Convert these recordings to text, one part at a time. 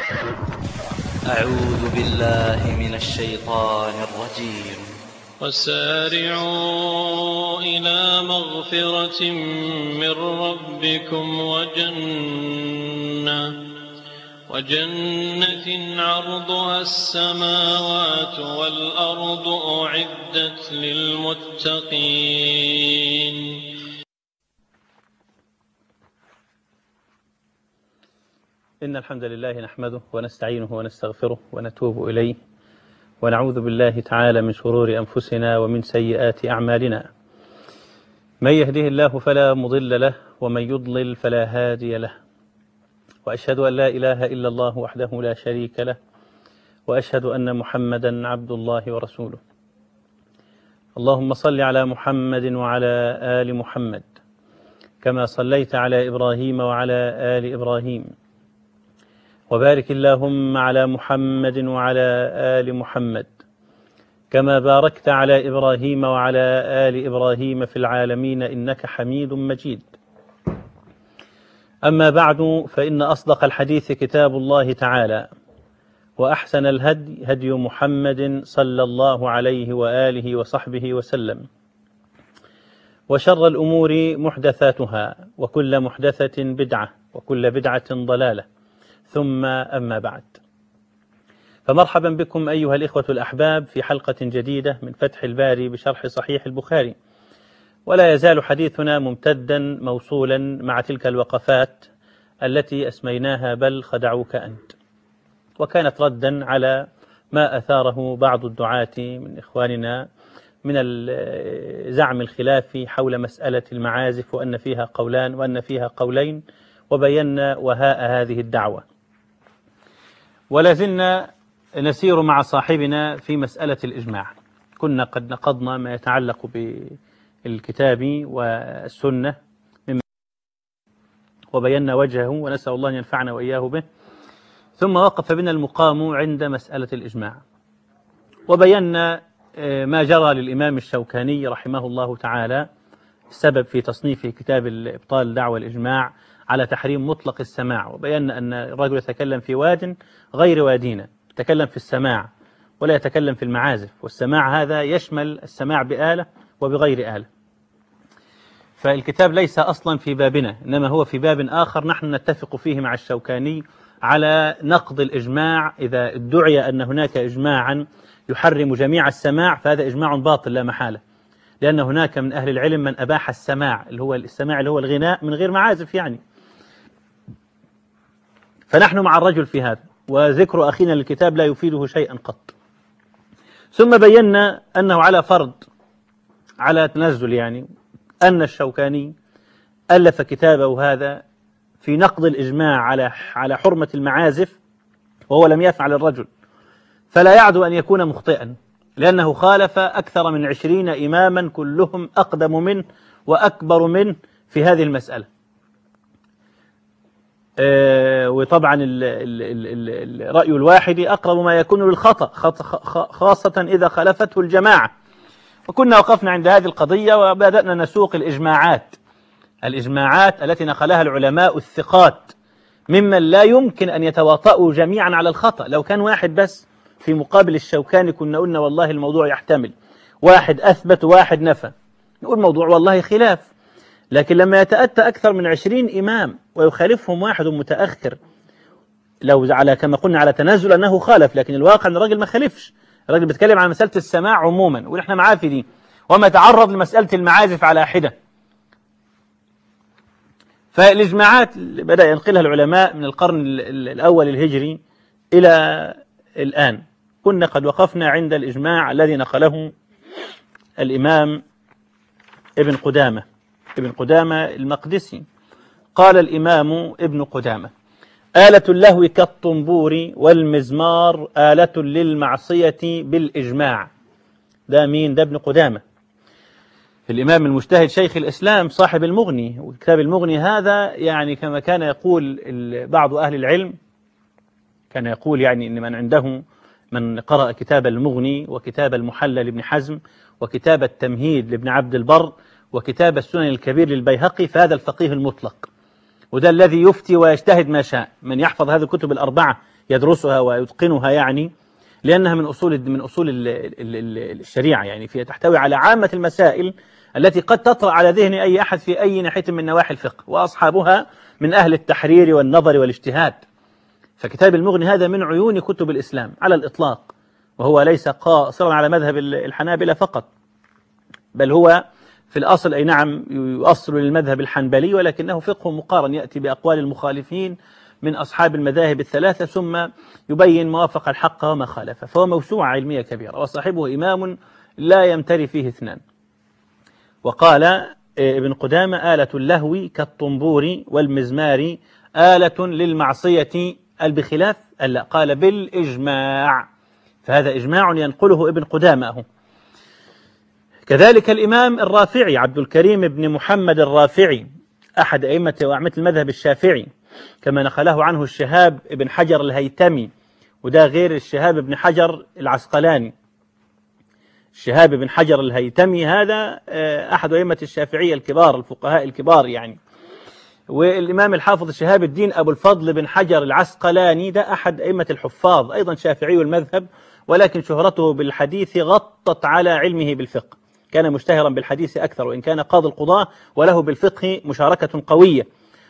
أعوذ بالله من الشيطان الرجيم. وسارعوا إلى مغفرة من ربكم وجنة عرضها السماوات والأرض أعدت للمتقين. إن الحمد لله نحمده ونستعينه ونستغفره ونتوب إليه ونعوذ بالله تعالى من شرور أنفسنا ومن سيئات أعمالنا. من يهده الله فلا مضل له ومن يضلل فلا هادي له، وأشهد أن لا إله إلا الله وحده لا شريك له، وأشهد أن محمدا عبد الله ورسوله. اللهم صل على محمد وعلى آل محمد كما صليت على إبراهيم وعلى آل إبراهيم، وبارك اللهم على محمد وعلى آل محمد كما باركت على إبراهيم وعلى آل إبراهيم في العالمين إنك حميد مجيد. أما بعد، فإن أصدق الحديث كتاب الله تعالى، وأحسن الهدي هدي محمد صلى الله عليه وآله وصحبه وسلم، وشر الأمور محدثاتها، وكل محدثة بدعة، وكل بدعة ضلالة، ثم أما بعد. فمرحبا بكم أيها الإخوة الأحباب في حلقة جديدة من فتح الباري بشرح صحيح البخاري، ولا يزال حديثنا ممتدا موصولا مع تلك الوقفات التي أسميناها بل خدعوك أنت، وكانت ردا على ما أثاره بعض الدعاة من إخواننا من زعم الخلاف حول مسألة المعازف، وأن فيها قولان وأن فيها قولين، وبينا وهاء هذه الدعوة. ولازلنا نسير مع صاحبنا في مسألة الإجماع. كنا قد نقضنا ما يتعلق بالكتاب والسنة وبينا وجهه، ونسأل الله أن ينفعنا وإياه به. ثم وقف بنا المقام عند مسألة الإجماع، وبينا ما جرى للإمام الشوكاني رحمه الله تعالى السبب في تصنيفه كتاب إبطال دعوى الإجماع على تحريم مطلق السماع، وبينا أن الرجل يتكلم في واد غير وادينا، يتكلم في السماع ولا يتكلم في المعازف، والسماع هذا يشمل السماع بآلة وبغير آلة. فالكتاب ليس أصلا في بابنا، إنما هو في باب آخر نحن نتفق فيه مع الشوكاني على نقض الإجماع. إذا ادعي أن هناك إجماعا يحرم جميع السماع فهذا إجماع باطل لا محالة، لأن هناك من أهل العلم من أباح السماع اللي هو الغناء من غير معازف يعني. فنحن مع الرجل في هذا، وذكر أخينا للكتاب لا يفيده شيئا قط. ثم بينا أنه على فرض، على تنزل يعني، أن الشوكاني ألف كتابه هذا في نقض الإجماع على حرمة المعازف، وهو لم يفعل الرجل، فلا يعدو أن يكون مخطئا، لأنه خالف أكثر من 20 إماما كلهم أقدم منه وأكبر منه في هذه المسألة. وطبعا الرأي الواحد أقرب ما يكون للخطأ، خاصة إذا خالفته الجماعة. وكنا وقفنا عند هذه القضية وبدأنا نسوق الإجماعات التي نقلها العلماء الثقات ممن لا يمكن أن يتواطؤوا جميعا على الخطأ. لو كان واحد بس في مقابل الشوكاني كنا قلنا والله الموضوع يحتمل، واحد أثبت وواحد نفى، نقول موضوع والله خلاف. لكن لما يتأتى أكثر من 20 إمام ويخالفهم واحد متأخر، لو على كما قلنا على تنازل أنه خالف، لكن الواقع أن الراجل ما خالفش، الراجل بيتكلم عن مسألة السماع عموما، ونحن معاه في دي، وما تعرض لمسألة المعازف على حدة. فالإجماعات بدأ ينقلها العلماء من القرن الأول الهجري إلى الآن. كنا قد وقفنا عند الإجماع الذي نقله الإمام ابن قدامة المقدسي. قال الإمام ابن قدامة: آلة اللهو كالطنبور والمزمار آلة للمعصية بالإجماع. ده مين؟ ده ابن قدامة الإمام المجتهد شيخ الإسلام صاحب المغني. وكتاب المغني هذا يعني كما كان يقول بعض أهل العلم، كان يقول يعني إن من عنده من قرأ كتاب المغني وكتاب المحلى لابن حزم وكتاب التمهيد لابن عبد البر وكتاب السنن الكبير للبيهقي فهذا الفقيه المطلق، وده الذي يفتي ويجتهد ما شاء. من يحفظ هذه الكتب الأربعة يدرسها ويتقنها يعني، لأنها من أصول الشريعة، يعني فيها تحتوي على عامة المسائل التي قد تطرأ على ذهن أي أحد في أي ناحية من نواحي الفقه، وأصحابها من أهل التحرير والنظر والاجتهاد. فكتاب المغني هذا من عيون كتب الإسلام على الإطلاق، وهو ليس قاصرا على مذهب الحنابلة فقط، بل هو في الأصل أي نعم يؤصل للمذهب الحنبلي، ولكنه فقه مقارن يأتي بأقوال المخالفين من أصحاب المذاهب الثلاثة، ثم يبين ما وافق الحق وما خالفه، فهو موسوعة علمية كبيرة، وصاحبه إمام لا يمتري فيه اثنان. وقال ابن قدامة: آلة اللهو كالطنبور والمزمار آلة للمعصية بخلاف ألا، قال بالإجماع، فهذا إجماع ينقله ابن قدامة. كذلك الإمام الرافعي عبد الكريم بن محمد الرافعي أحد أئمة وأعمة المذهب الشافعي، كما نقله عنه الشهاب بن حجر الهيتمي، وده غير الشهاب بن حجر العسقلاني. الشهاب بن حجر الهيتمي هذا أحد أئمة الشافعية الكبار، الفقهاء الكبار يعني. والإمام الحافظ شهاب الدين أبو الفضل بن حجر العسقلاني ده أحد أئمة الحفاظ، أيضا شافعي المذهب، ولكن شهرته بالحديث غطت على علمه بالفقه، كان مشتهرا بالحديث أكثر، وإن كان قاضي القضاة وله بالفقه مشاركة قوية.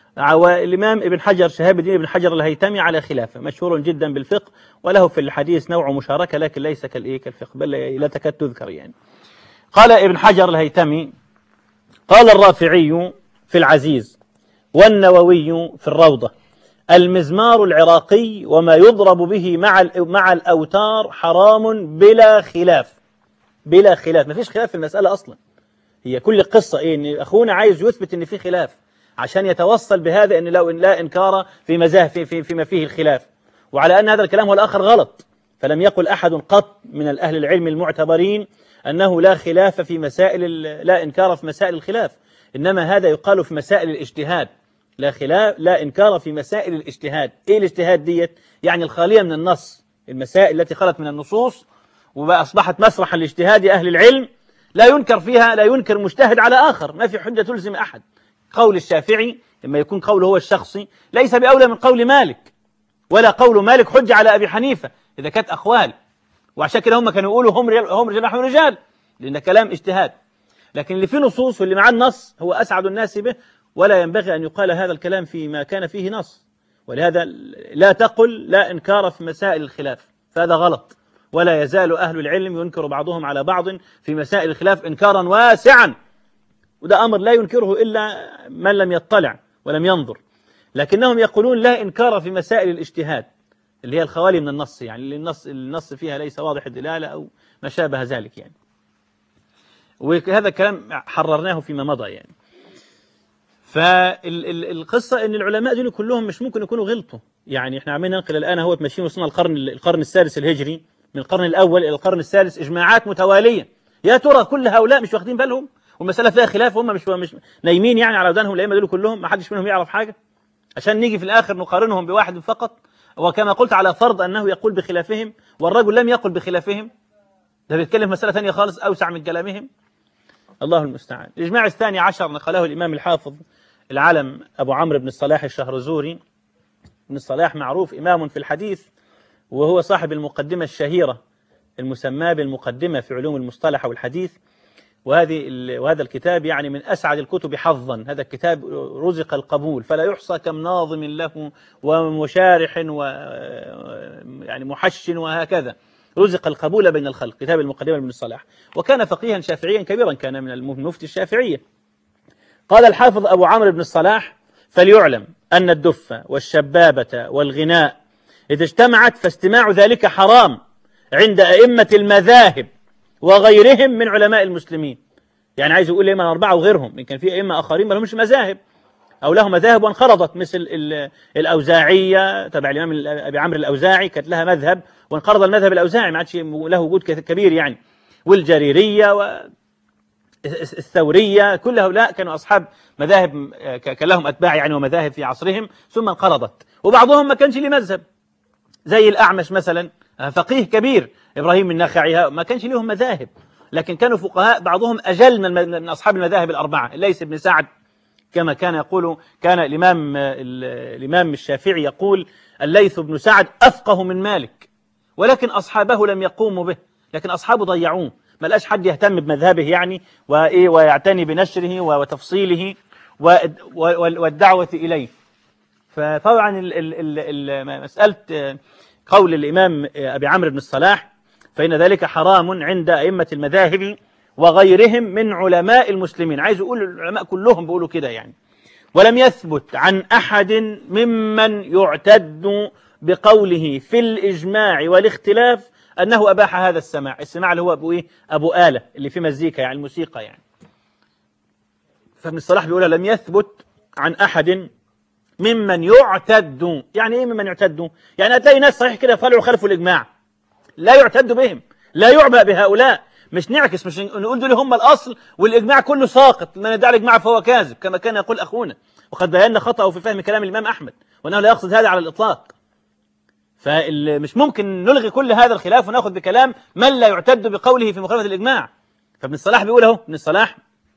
والإمام ابن حجر شهاب الدين ابن حجر الهيتمي على خلافه، مشهور جدا بالفقه وله في الحديث نوع مشاركة، لكن ليس كالفقه، بل لا تكاد تذكر يعني. قال ابن حجر الهيتمي: قال الرافعي في العزيز والنووي في الروضة: المزمار العراقي وما يضرب به مع الأوتار حرام بلا خلاف. بلا خلاف، ما فيش خلاف في المسألة أصلا. هي كل قصة إيه؟ إن أخونا عايز يثبت إن في خلاف عشان يتوصل بهذا إن لا إنكار في مذاهب فيما فيه الخلاف، وعلى أن هذا الكلام هو الآخر غلط. فلم يقل أحد قط من الأهل العلم المعتبرين أنه لا خلاف في مسائل، لا إنكار في مسائل الخلاف، إنما هذا يقال في مسائل الاجتهاد. لا خلاف، لا إنكار في مسائل الاجتهاد. إيه الاجتهاد ديت؟ يعني الخالية من النص، المسائل التي خلت من النصوص وأصبحت مسرحا لاجتهاد أهل العلم، لا ينكر فيها، لا ينكر مجتهد على آخر، ما في حجة تلزم أحد. قول الشافعي لما يكون قوله هو الشخصي ليس بأولى من قول مالك، ولا قول مالك حجة على أبي حنيفة إذا كانت أقوال، وعشان كده هم كانوا يقولوا هم رجال نحن رجال، لأن كلام اجتهاد. لكن اللي فيه نصوص واللي معاه النص هو أسعد الناس به، ولا ينبغي أن يقال هذا الكلام فيما كان فيه نص. ولهذا لا تقل لا إنكار في مسائل الخلاف، فهذا غلط. ولا يزال أهل العلم ينكر بعضهم على بعض في مسائل الخلاف إنكارا واسعا، وده أمر لا ينكره إلا من لم يطلع ولم ينظر. لكنهم يقولون لا إنكار في مسائل الاجتهاد اللي هي الخوالي من النص، يعني اللي النص فيها ليس واضح الدلالة أو ما شابه ذلك يعني. وهذا الكلام حررناه فيما مضى يعني. فالقصة إن العلماء دول كلهم مش ممكن يكونوا غلطوا، يعني إحنا عمالين ننقل الآن هو ماشيين وصلنا القرن السادس الهجري، من القرن الأول إلى القرن الثالث إجماعات متوالية. يا ترى كل هؤلاء مش واخدين بالهم والمسألة فيها خلاف، هم مش نايمين يعني على ودانهم الأئمة دول كلهم، ما حدش منهم يعرف حاجة، عشان نيجي في الآخر نقارنهم بواحد فقط؟ وكما قلت على فرض أنه يقول بخلافهم والرجل لم يقل بخلافهم، ده بيتكلم مسألة ثانية خالص أوسع من كلامهم. الله المستعان. الإجماع الثاني عشر نقله الإمام الحافظ العلم أبو عمرو بن الصلاح الشهرزوري. ابن الصلاح معروف إمام في الحديث، وهو صاحب المقدمة الشهيرة المسمى بالمقدمة في علوم المصطلح والحديث، وهذا الكتاب يعني من أسعد الكتب حظا. هذا الكتاب رزق القبول، فلا يحصى كم ناظم له ومشارح يعني محش وهكذا، رزق القبول بين الخلق، كتاب المقدمة لابن الصلاح. وكان فقيها شافعيا كبيرا، كان من المفتي الشافعية. قال الحافظ أبو عمرو بن الصلاح: فليعلم أن الدف والشبابة والغناء إذا اجتمعت فاستماع ذلك حرام عند أئمة المذاهب وغيرهم من علماء المسلمين. يعني عايز يقول الأئمة الأربعة وغيرهم، إن كان في أئمة آخرين ما لهمش مذاهب أو لهم مذاهب وانقرضت، مثل الأوزاعية تبع الإمام أبي عمرو الأوزاعي كانت لها مذهب وانقرض المذهب الأوزاعي، ما عادش له وجود كبير يعني. والجريرية والثورية، كل هؤلاء كانوا أصحاب مذاهب، كان لهم أتباع يعني ومذاهب في عصرهم، ثم انقرضت. وبعضهم ما كانش له مذهب، زي الأعمش مثلا، فقيه كبير إبراهيم النخعي، ما كانش لهم مذاهب، لكن كانوا فقهاء بعضهم أجل من أصحاب المذاهب الأربعة. ليس بن سعد كما كان يقول، كان الإمام الشافعي يقول: الليث بن سعد أفقه من مالك، ولكن أصحابه لم يقوموا به، لكن أصحابه ضيعوه، ما لقاش حد يهتم بمذهبه يعني ويعتني بنشره وتفصيله والدعوة إليه. فطبعا مسألة قول الإمام أبي عمرو بن الصلاح فإن ذلك حرام عند أئمة المذاهب وغيرهم من علماء المسلمين، عايز يقول العلماء كلهم بيقولوا كده يعني. ولم يثبت عن أحد ممن يعتد بقوله في الإجماع والاختلاف أنه أباح هذا السماع اللي هو أبو آلة اللي في مزيكا يعني الموسيقى يعني. فابن الصلاح بيقول لم يثبت عن أحد ممن يعتد. يعني إيه ممن يعتد؟ يعني هتلاقي ناس صحيح كده طلعوا خلفوا الإجماع، لا يعتد بهم، لا يعبأ بهؤلاء، مش نعكس، مش نقول دول هم الأصل والإجماع كله ساقط، من يدعي الإجماع فهو كاذب كما كان يقول أخونا، وقد بينا خطأه في فهم كلام الإمام أحمد وأنه لا يقصد هذا على الإطلاق. فمش ممكن نلغي كل هذا الخلاف ونأخذ بكلام من لا يعتد بقوله في مخالفة الإجماع. فابن الصلاح بيقول اهو، ابن الصلاح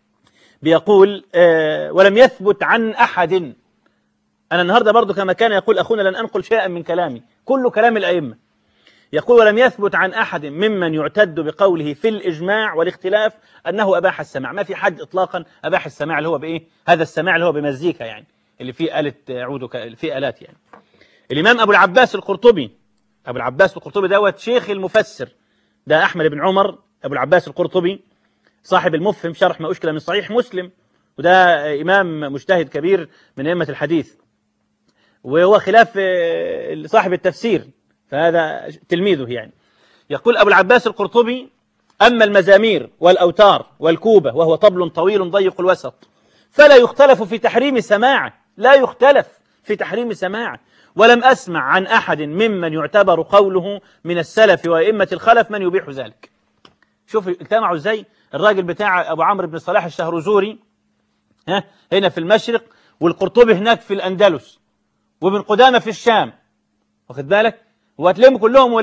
بيقول ولم يثبت عن أحد. أنا النهاردة برضو كما كان يقول أخونا لن أنقل شيئا من كلامي، كل كلام الأئمة. يقول ولم يثبت عن أحد ممن يعتد بقوله في الإجماع والاختلاف أنه أباح السماع. ما في حد إطلاقا أباح السماع اللي هو بإيه؟ هذا السماع اللي هو بمزيكا يعني، اللي فيه آلة عود فيه آلات يعني. الإمام أبو العباس القرطبي، أبو العباس القرطبي دوت شيخ المفسر، ده أحمد بن عمر أبو العباس القرطبي صاحب المفهم شرح ما أشكل من صحيح مسلم، وده إمام مجتهد كبير من أئمة الحديث، وهو خلاف صاحب التفسير، فهذا تلميذه يعني. يقول أبو العباس القرطبي أما المزامير والأوتار والكوبة وهو طبل طويل ضيق الوسط فلا يختلف في تحريم سماعه، لا يختلف في تحريم سماعه. ولم أسمع عن أحد ممن يعتبر قوله من السلف وأئمة الخلف من يبيح ذلك. شوف اجتمعوا ازاي، الراجل بتاع أبو عمرو بن الصلاح الشهرزوري هنا في المشرق، والقرطبي هناك في الأندلس، وابن قدامة في الشام، واخد بالك، وهتلاقيهم كلهم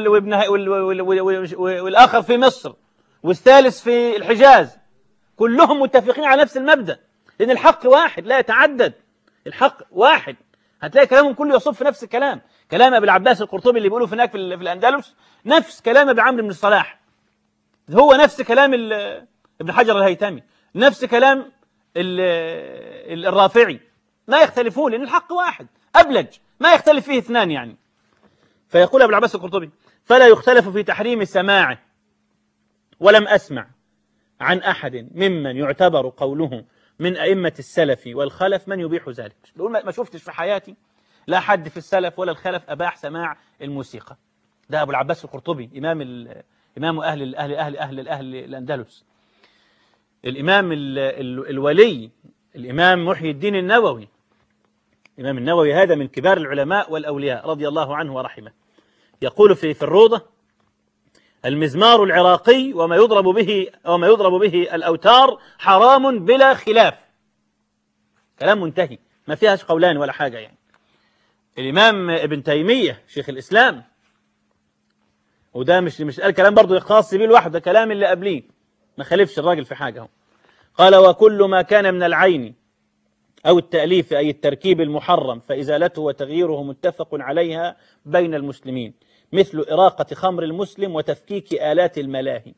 والآخر في مصر، والثالث في الحجاز، كلهم متفقين على نفس المبدأ، لأن الحق واحد لا يتعدد، الحق واحد. هتلاقي كلامهم كله يصب في نفس الكلام. كلام أبي العباس القرطبي اللي بيقولوا هناك في الأندلس نفس كلام أبي عمرو بن الصلاح، هو نفس كلام ابن حجر الهيثمي، نفس كلام الرافعي، ما يختلفون لأن الحق واحد أبلج، ما يختلف فيه اثنان يعني. فيقول أبو العباس القرطبي فلا يختلف في تحريم سماعه. ولم أسمع عن أحد ممن يعتبر قوله من أئمة السلف والخلف من يبيح ذلك. بقول ما شفتش في حياتي لا حد في السلف ولا الخلف أباح سماع الموسيقى. ده أبو العباس القرطبي إمام أهل الأندلس، الإمام الولي، الإمام محي الدين النووي. الإمام النووي هذا من كبار العلماء والأولياء رضي الله عنه ورحمه. يقول في الروضة المزمار العراقي وما يضرب به الأوتار حرام بلا خلاف. كلام منتهي ما فيهاش قولان ولا حاجة يعني. الإمام ابن تيمية شيخ الإسلام، وده مش قال كلام برضه خاص بيه لوحده، ده كلام اللي قبليه، ما خالفش الراجل في حاجة. قال وكل ما كان من العين أو التأليف أي التركيب المحرم فإزالته وتغييره متفق عليها بين المسلمين، مثل إراقة خمر المسلم وتفكيك آلات الملاهي.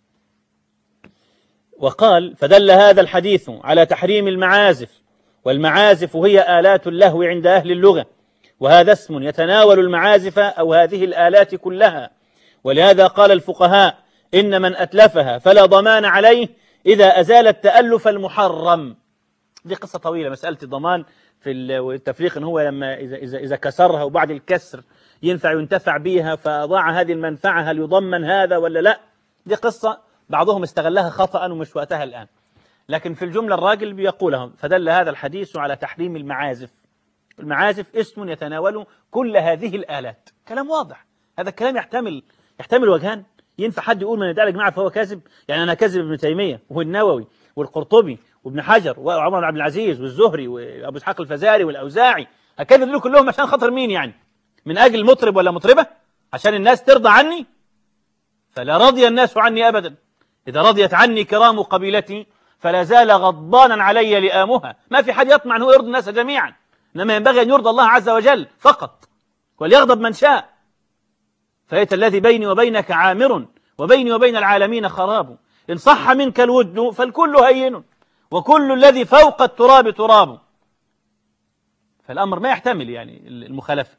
وقال فدل هذا الحديث على تحريم المعازف، والمعازف هي آلات اللهو عند أهل اللغة، وهذا اسم يتناول المعازف أو هذه الآلات كلها. ولهذا قال الفقهاء إن من أتلفها فلا ضمان عليه إذا أزال التألف المحرم. دي قصة طويلة مسألة الضمان في التفريق، إن هو لما إذا كسرها وبعد الكسر ينفع ينتفع بيها فأضاع هذه المنفعة، هل يضمن هذا ولا لا؟ دي قصة بعضهم استغلها خطأ ومش وقتها الآن، لكن في الجملة الراجل بيقولهم فدل هذا الحديث على تحريم المعازف. المعازف اسم يتناول كل هذه الآلات. كلام واضح، هذا الكلام يحتمل وجهان. ينفع حد يقول من يدعي الإجماع فهو كاذب؟ يعني أنا كاذب ابن تيمية والنووي والقرطبي وابن حجر وعمر بن عبد العزيز والزهري وأبو إسحاق الفزاري والأوزاعي، هكذا دول كلهم عشان خاطر مين يعني؟ من أجل مطرب ولا مطربة؟ عشان الناس ترضى عني؟ فلا رضي الناس عني أبدا. إذا رضيت عني كرام قبيلتي فلا زال غضبانا علي لآمها. ما في حد يطمع أنه يرضي الناس جميعا، إنما ينبغي أن يرضى الله عز وجل فقط. وليغضب من شاء، فأيت الذي بيني وبينك عامر وبيني وبين العالمين خراب، إن صح منك الود فالكل هين وكل الذي فوق التراب تراب. فالأمر ما يحتمل يعني المخالفة.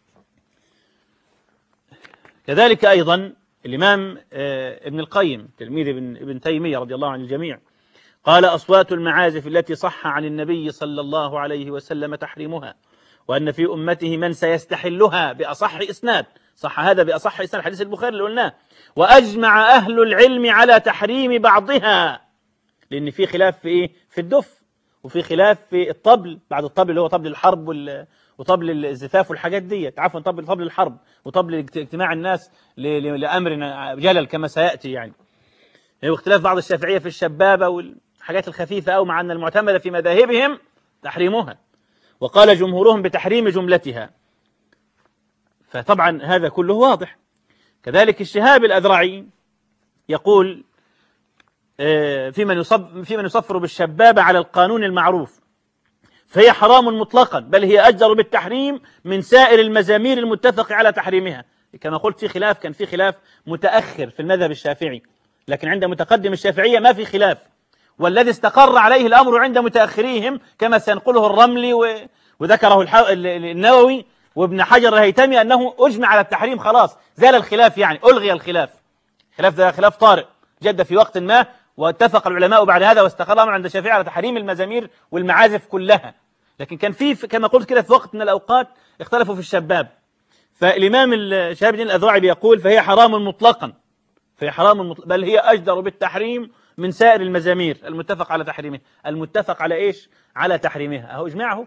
كذلك أيضا الإمام ابن القيم تلميذ ابن تيمية رضي الله عن الجميع قال: أصوات المعازف التي صح عن النبي صلى الله عليه وسلم تحريمها، وأن في أمته من سيستحلها بأصح إسناد، صح هذا بأصح إسناد حديث البخاري اللي قلناه، وأجمع أهل العلم على تحريم بعضها، لأن في خلاف في إيه؟ في الدف، وفي خلاف في الطبل، بعد الطبل اللي هو طبل الحرب وطبل الزفاف والحاجات دي، عفوا طبل الحرب وطبل اجتماع الناس لأمر جلل كما سيأتي يعني. واختلاف بعض الشافعية في الشبابة والحاجات الخفيفة، أو مع أن المعتمدة في مذاهبهم تحريمها، وقال جمهورهم بتحريم جملتها. فطبعا هذا كله واضح. كذلك الشهاب الأذرعي يقول في من يصفر بالشبابة على القانون المعروف فهي حرام مطلقا، بل هي أجدر بالتحريم من سائر المزامير المتفق على تحريمها. كما قلت كان في خلاف متأخر في المذهب الشافعي، لكن عند متقدم الشافعية ما في خلاف، والذي استقر عليه الأمر عند متأخريهم كما سينقله الرملي وذكره النووي وابن حجر الهيتمي أنه أجمع على التحريم، خلاص زال الخلاف، يعني ألغي الخلاف. خلاف ده خلاف طارئ جد في وقت ما، واتفق العلماء بعد هذا واستقر الأمر عند الشافعي على تحريم المزامير والمعازف كلها. لكن كان في كما قلت كده في وقت من الأوقات اختلفوا في الشباب. فالإمام شهاب الدين الأذرعي بيقول فهي حرام مطلقا، بل هي أجدر بالتحريم من سائر المزامير المتفق على تحريمها. المتفق على إيش؟ على تحريمها، أهو إجماعه.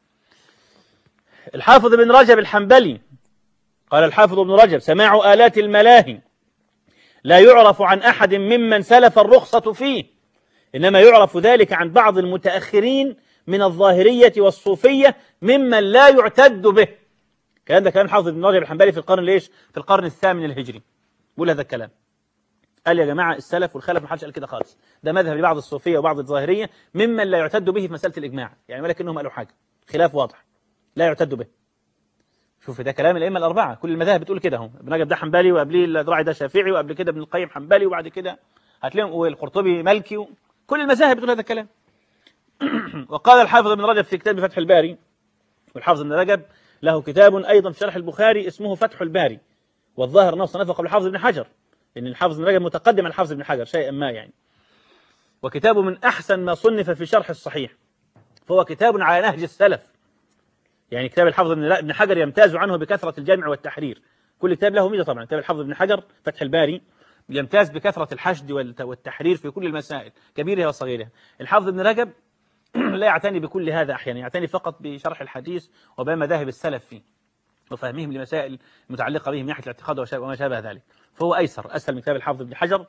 الحافظ ابن رجب الحنبلي قال الحافظ ابن رجب: سماع آلات الملاهي لا يعرف عن أحد ممن سلف الرخصة فيه، إنما يعرف ذلك عن بعض المتأخرين من الظاهرية والصوفية ممن لا يعتد به. كان ده كلام الحافظ ابن رجب الحنبلي في القرن ليش؟ في القرن الثامن الهجري. بقول هذا الكلام، قال يا جماعة السلف والخلف ما حدش قال كده خالص، ده مذهب لبعض الصوفية وبعض الظاهرية ممن لا يعتد به في مسألة الإجماع، يعني ولكنهم قالوا حاجة خلاف واضح لا يعتد به. شوف ده كلام الأئمة الأربعة، كل المذاهب بتقول كده. هم ابن رجب ده حنبلي، وقبليه الأذرعي ده شافعي، وقبل كده ابن القيم حنبلي، وبعد كده هتلاقيهم والقرطبي مالكي، كل المذاهب بتقول هذا الكلام. وقال الحافظ ابن رجب في كتاب فتح الباري، والحافظ ابن رجب له كتاب أيضا في شرح البخاري اسمه فتح الباري، والظاهر أنه صنفه قبل الحافظ ابن حجر، لأن الحافظ ابن رجب متقدم عن الحافظ ابن حجر شيئا ما يعني. وكتابه من أحسن ما صنف في شرح الصحيح، فهو كتاب على نهج السلف. يعني كتاب الحافظ ابن حجر يمتاز عنه بكثرة الجمع والتحرير، كل كتاب له ميزة طبعا. كتاب الحافظ ابن حجر فتح الباري يمتاز بكثرة الحشد والتحرير في كل المسائل كبيرها وصغيرها. الحافظ ابن رجب لا يعتني بكل هذا أحيانا، يعتني فقط بشرح الحديث وبين مذاهب السلف فيه وفهمهم لمسائل متعلقة بهم من ناحية الاعتقاد وما شابه ذلك، فهو أسهل من كتاب الحافظ ابن حجر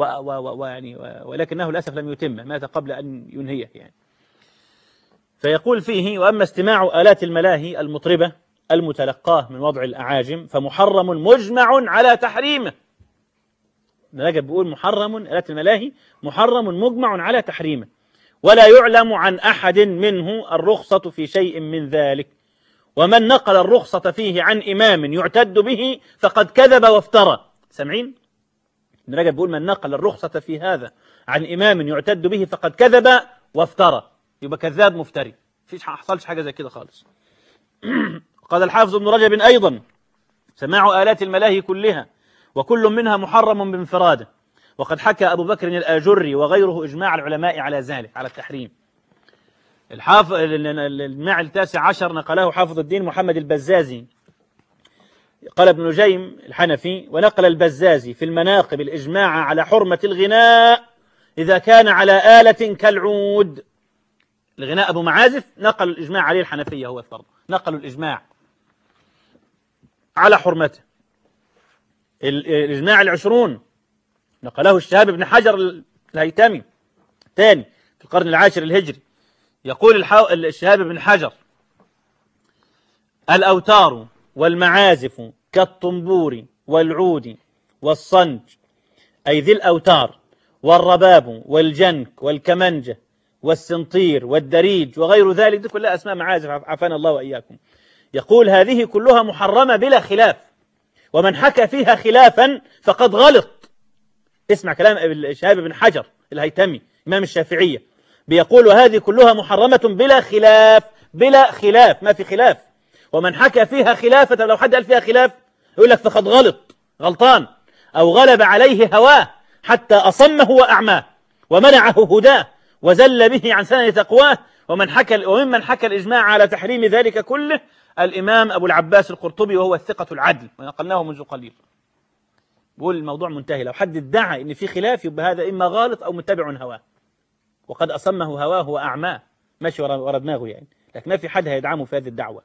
ولكنه للأسف لم يتمه، مات قبل أن ينهيه يعني. فيقول فيه: وأما استماع آلات الملاهي المطربة المتلقاه من وضع الأعاجم فمحرم مجمع على تحريمه. ابن رجب بيقول محرم، آلات الملاهي محرم مجمع على تحريمه، ولا يعلم عن أحد منه الرخصة في شيء من ذلك، ومن نقل الرخصة فيه عن إمام يعتد به فقد كذب وافترى. سامعين؟ ابن رجب بيقول من نقل الرخصة في هذا عن إمام يعتد به فقد كذب وافترى، يبقى كذاب مفتري، فيش حصلش حاجة زي كده خالص. قال الحافظ ابن رجب أيضا: سماع آلات الملاهي كلها وكل منها محرم بانفراده، وقد حكى أبو بكر الآجري وغيره إجماع العلماء على ذلك، على التحريم. الإجماع التاسع عشر نقله حافظ الدين محمد البزازي، قال ابن نجيم الحنفي: ونقل البزازي في المناقب الإجماع على حرمة الغناء إذا كان على آلة كالعود. الغناء أبو معازف نقل الإجماع عليه الحنفية، هو الفرض نقلوا الإجماع على حرمته. الإجماع العشرون نقله الشهاب بن حجر الهيتمي ثاني في القرن العاشر الهجري، يقول الشهاب بن حجر: الأوتار والمعازف كالطنبور والعود والصنج، أي ذي الأوتار، والرباب والجنك والكمنجة والسنطير والدريج وغير ذلك، دي كلها أسماء معازف عافانا الله وإياكم. يقول هذه كلها محرمة بلا خلاف، ومن حكى فيها خلافا فقد غلط. اسمع كلام شهاب بن حجر الهيثمي إمام الشافعية، بيقول هذه كلها محرمة بلا خلاف، بلا خلاف، ما في خلاف. ومن حكى فيها خلافة، لو حد قال فيها خلاف يقول لك فقد غلط، غلطان، أو غلب عليه هواه حتى أصمه وأعماه ومنعه هداه وزل به عن سنن تقواه. وممن حكى الإجماع على تحريم ذلك كله الإمام أبو العباس القرطبي، وهو الثقة العدل، ونقلناه منذ قليل. بقول الموضوع منتهي. لو حد ادعى إن في خلاف يبقى هذا إما غالط أو متبع هواه، وقد أصمه هواه وأعماه، ماشي ورا دماغه يعني، لكن ما في حد هيدعمه في هذه الدعوة.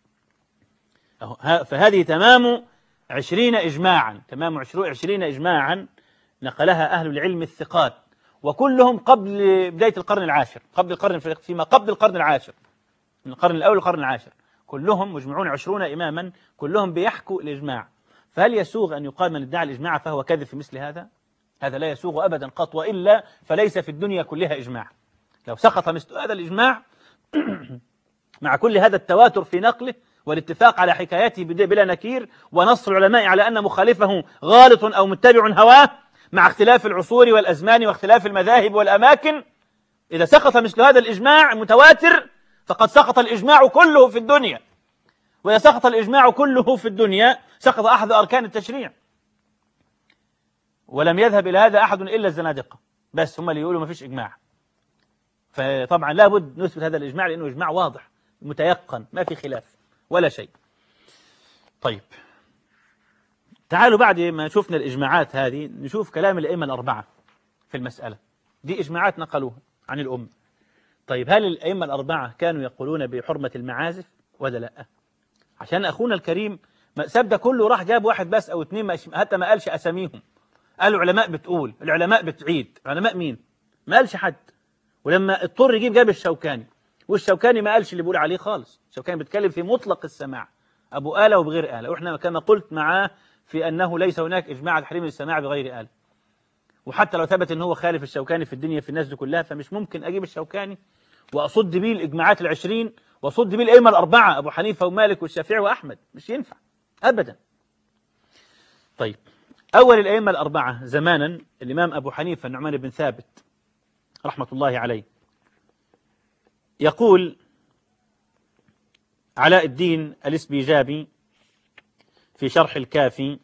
فهذه تمام 20 إجماعا، تمام 20 إجماعا نقلها أهل العلم الثقات، وكلهم قبل بداية القرن العاشر، فيما قبل القرن العاشر، من القرن الأول للقرن العاشر، كلهم مجمعون 20 إماما، كلهم بيحكوا الإجماع. فهل يسوغ أن يقال من ادعى الإجماع فهو كذب في مثل هذا؟ هذا لا يسوغ أبدا قط، وإلا فليس في الدنيا كلها إجماع. لو سقط مثل هذا الإجماع مع كل هذا التواتر في نقله والاتفاق على حكايته بلا نكير، ونص العلماء على أن مخالفه غالط أو متبع هواه، مع اختلاف العصور والأزمان واختلاف المذاهب والأماكن، إذا سقط مثل هذا الإجماع متواتر فقد سقط الإجماع كله في الدنيا. وإذا سقط الإجماع كله في الدنيا سقط أحد أركان التشريع، ولم يذهب إلى هذا أحد إلا الزنادقة، بس هم اللي يقولوا ما فيش إجماع. فطبعا لابد نثبت هذا الإجماع، لأنه إجماع واضح متيقن، ما في خلاف ولا شيء. طيب تعالوا بعد ما شفنا الإجماعات هذه نشوف كلام الأئمة الأربعة في المسألة دي. إجماعات نقلوها عن الأمة. طيب هل الأئمة الأربعة كانوا يقولون بحرمة المعازف ولا لا؟ عشان أخونا الكريم ساب ده كله راح جاب واحد بس أو اثنين، حتى ما قالش أساميهم، قالوا علماء بتقول، العلماء بتعيد، علماء مين؟ ما قالش حد. ولما اضطر يجيب جاب الشوكاني، والشوكاني ما قالش اللي بيقول عليه خالص. الشوكاني بيتكلم في مطلق السماع، أبو آلة وبغير آلة، وإحنا كما قلت معاه في أنه ليس هناك إجماع على تحريم السماع بغير آلة. وحتى لو ثبت أنه هو خالف الشوكاني في الدنيا في الناس دي كلها، فمش ممكن أجيب الشوكاني وأصد بيه الإجماعات 20 وأصد بيه الأئمة الأربعة أبو حنيفة ومالك والشافعي وأحمد، مش ينفع أبدا. طيب أول الأئمة الأربعة زمانا الإمام أبو حنيفة النعمان بن ثابت رحمة الله عليه، يقول علاء الدين الإسبيجابي في شرح الكافي: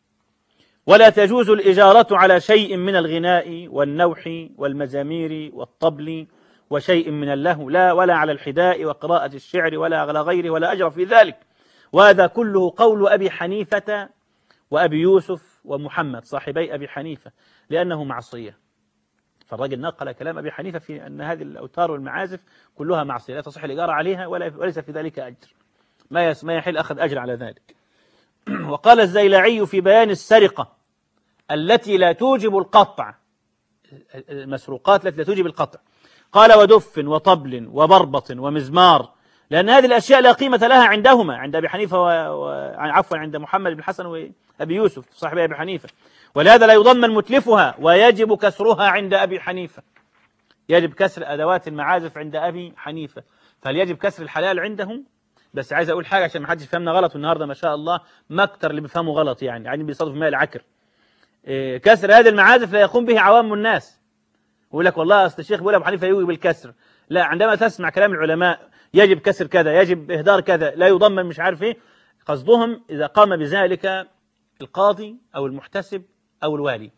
ولا تجوز الإجارة على شيء من الغناء والنوح والمزامير والطبل وشيء من اللهو، لا ولا على الحداء وقراءة الشعر ولا على غيره ولا أجر في ذلك. وهذا كله قول أبي حنيفة وأبي يوسف ومحمد صاحبي أبي حنيفة، لأنه معصية. فالرجل نقل كلام أبي حنيفة في أن هذه الأوتار والمعازف كلها معصية، لا تصح الإجارة عليها وليس في ذلك أجر، ما يحل أخذ أجر على ذلك. وقال الزيلعي في بيان السرقة التي لا توجب القطع، المسروقات التي لا توجب القطع، قال: ودف وطبل وبربط ومزمار، لأن هذه الأشياء لا قيمة لها عندهما، عند أبي حنيفة عفوا عند محمد بن الحسن وأبي يوسف صاحب أبي حنيفة، ولهذا لا يضمن متلفها ويجب كسرها عند أبي حنيفة. يجب كسر أدوات المعازف عند أبي حنيفة، فهل يجب كسر الحلال عندهم؟ بس عايز أقول حاجة عشان ما حدش يفهمنا غلط، والنهاردة ما شاء الله ما أكتر اللي بيفهموا غلط، يعني بيصادف ماء العكر. كسر هذه المعازف لا يقوم به عوام الناس، يقول لك والله أصل الشيخ بيقول أبو حنيفة يوجب الكسر. لا، عندما تسمع كلام العلماء يجب كسر كذا، يجب إهدار كذا، لا يضمن مش عارف إيه، قصدهم إذا قام بذلك القاضي أو المحتسب أو الوالي،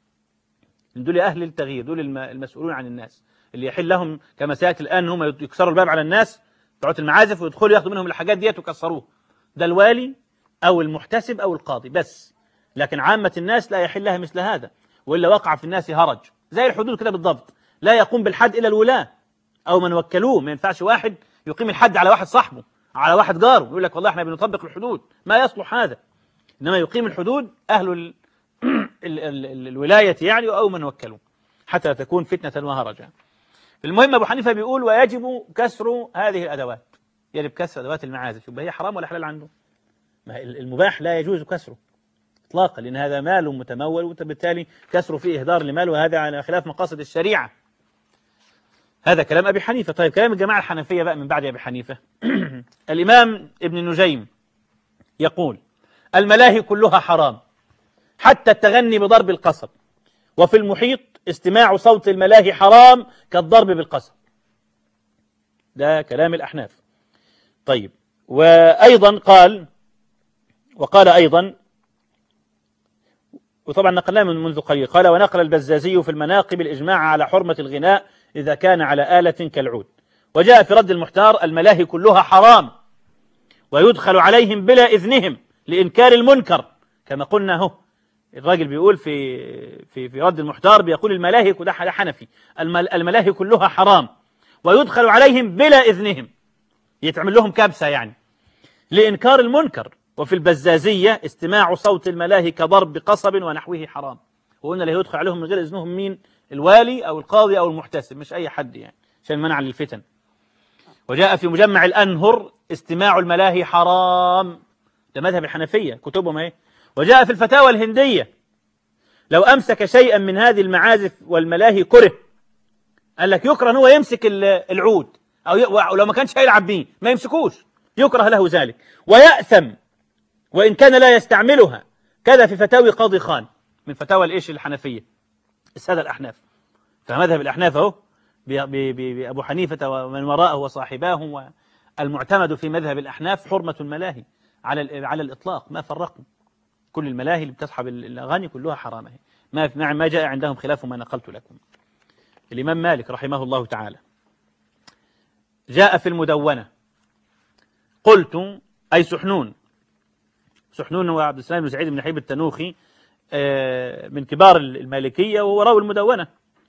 دول أهل التغيير، دول المسؤولون عن الناس، اللي يحل لهم كما سيأتي الآن هم يكسروا الباب على الناس بتوع المعازف ويدخلوا ياخذوا منهم الحاجات ديت ويكسروه. ده الوالي أو المحتسب أو القاضي بس، لكن عامة الناس لا يحل لها مثل هذا، وإلا وقع في الناس هرج. زي الحدود كده بالضبط، لا يقوم بالحد إلا الولاة أو من وكلوه. ما ينفعش واحد يقيم الحد على واحد صاحبه، على واحد جاره، يقول لك والله احنا بنطبق الحدود، ما يصلح هذا. إنما يقيم الحدود أهل الولاية يعني أو من وكلوه، حتى لا تكون فتنة وهرجا. المهم أبو حنيفة بيقول: ويجب كسر هذه الأدوات، يجب كسر أدوات المعازف. يبقى هي حرام ولا حلال عنده؟ ما المباح لا يجوز كسره إطلاقا، لأن هذا مال متمول، وبالتالي كسره فيه إهدار لمال، وهذا على خلاف مقاصد الشريعة. هذا كلام أبي حنيفة. طيب كلام الجماعة الحنفية بقى من بعد أبي حنيفة الإمام ابن النجيم يقول الملاهي كلها حرام حتى التغني بضرب القصب، وفي المحيط استماع صوت الملاهي حرام كالضرب بالقصب. ده كلام الأحناف. طيب، وأيضا وقال أيضا، وطبعا نقلناه منذ قليل، قال ونقل البزازي في المناقب الإجماع على حرمة الغناء إذا كان على آلة كالعود. وجاء في رد المحتار الملاهي كلها حرام ويدخل عليهم بلا إذنهم لإنكار المنكر، كما قلنا هو الراجل بيقول في رد المحتار، بيقول الملاهي كلها حنفي، الملاهي كلها حرام ويدخل عليهم بلا إذنهم، يتعمل لهم كبسة يعني لإنكار المنكر. وفي البزازية استماع صوت الملاهي كضرب قصب ونحوه حرام. وقلنا اللي يدخل عليهم من غير إذنهم مين؟ الوالي أو القاضي أو المحتسب، مش أي حد يعني، عشان منع للفتن. وجاء في مجمع الأنهر استماع الملاهي حرام، ده مذهب الحنفية كتبهم اهي. وجاء في الفتاوى الهندية لو أمسك شيئا من هذه المعازف والملاهي كره، قال لك يكره أن هو يمسك العود، أو لو ما كانش هيلعب بيه ما يمسكوش، يكره له ذلك ويأثم وإن كان لا يستعملها. كذا في فتاوي قاضي خان من فتاوى الإيش الحنفية السادة الأحناف. فمذهب الأحناف أهو بأبو حنيفة ومن وراءه وصاحباه، والمعتمد في مذهب الأحناف حرمة الملاهي على الإطلاق، ما فرقوا، كل الملاهي اللي بتصحب الأغاني كلها حرام، ما جاء عندهم خلاف ما نقلت لكم. الإمام مالك رحمه الله تعالى جاء في المدونة، قلت أي سحنون وعبد السلام بن سعيد بن حبيب التنوخي من كبار المالكية، وهو راوي المدونة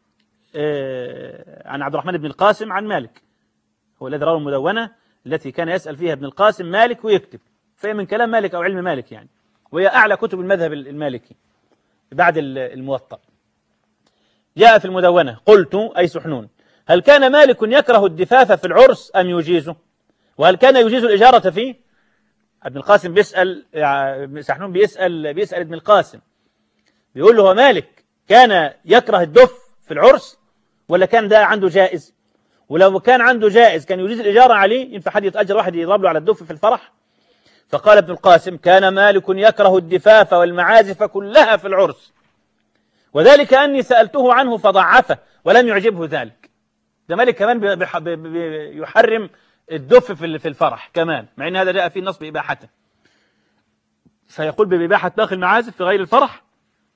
عن عبد الرحمن بن القاسم عن مالك، هو الذي روى المدونة التي كان يسأل فيها ابن القاسم مالك ويكتب، فهي من كلام مالك أو علم مالك يعني، وهي أعلى كتب المذهب المالكي بعد الموطأ. جاء في المدونة قلت أي سحنون هل كان مالك يكره الدفاف في العرس أم يجيزه؟ وهل كان يجيز الإجارة فيه؟ ابن القاسم بيسأل، سحنون بيسأل ابن القاسم، بيقول له مالك كان يكره الدف في العرس ولا كان ده عنده جائز؟ ولو كان عنده جائز كان يجيز الإجارة عليه، ينفع حد يتأجر واحد يضرب له على الدف في الفرح؟ فقال ابن القاسم كان مالك يكره الدفاف والمعازف كلها في العرس، وذلك أني سألته عنه فضعفه ولم يعجبه ذلك. ده مالك كمان يحرم الدف في الفرح كمان، مع أن هذا جاء فيه النص بإباحته، فيقول بإباحة باقي المعازف في غير الفرح.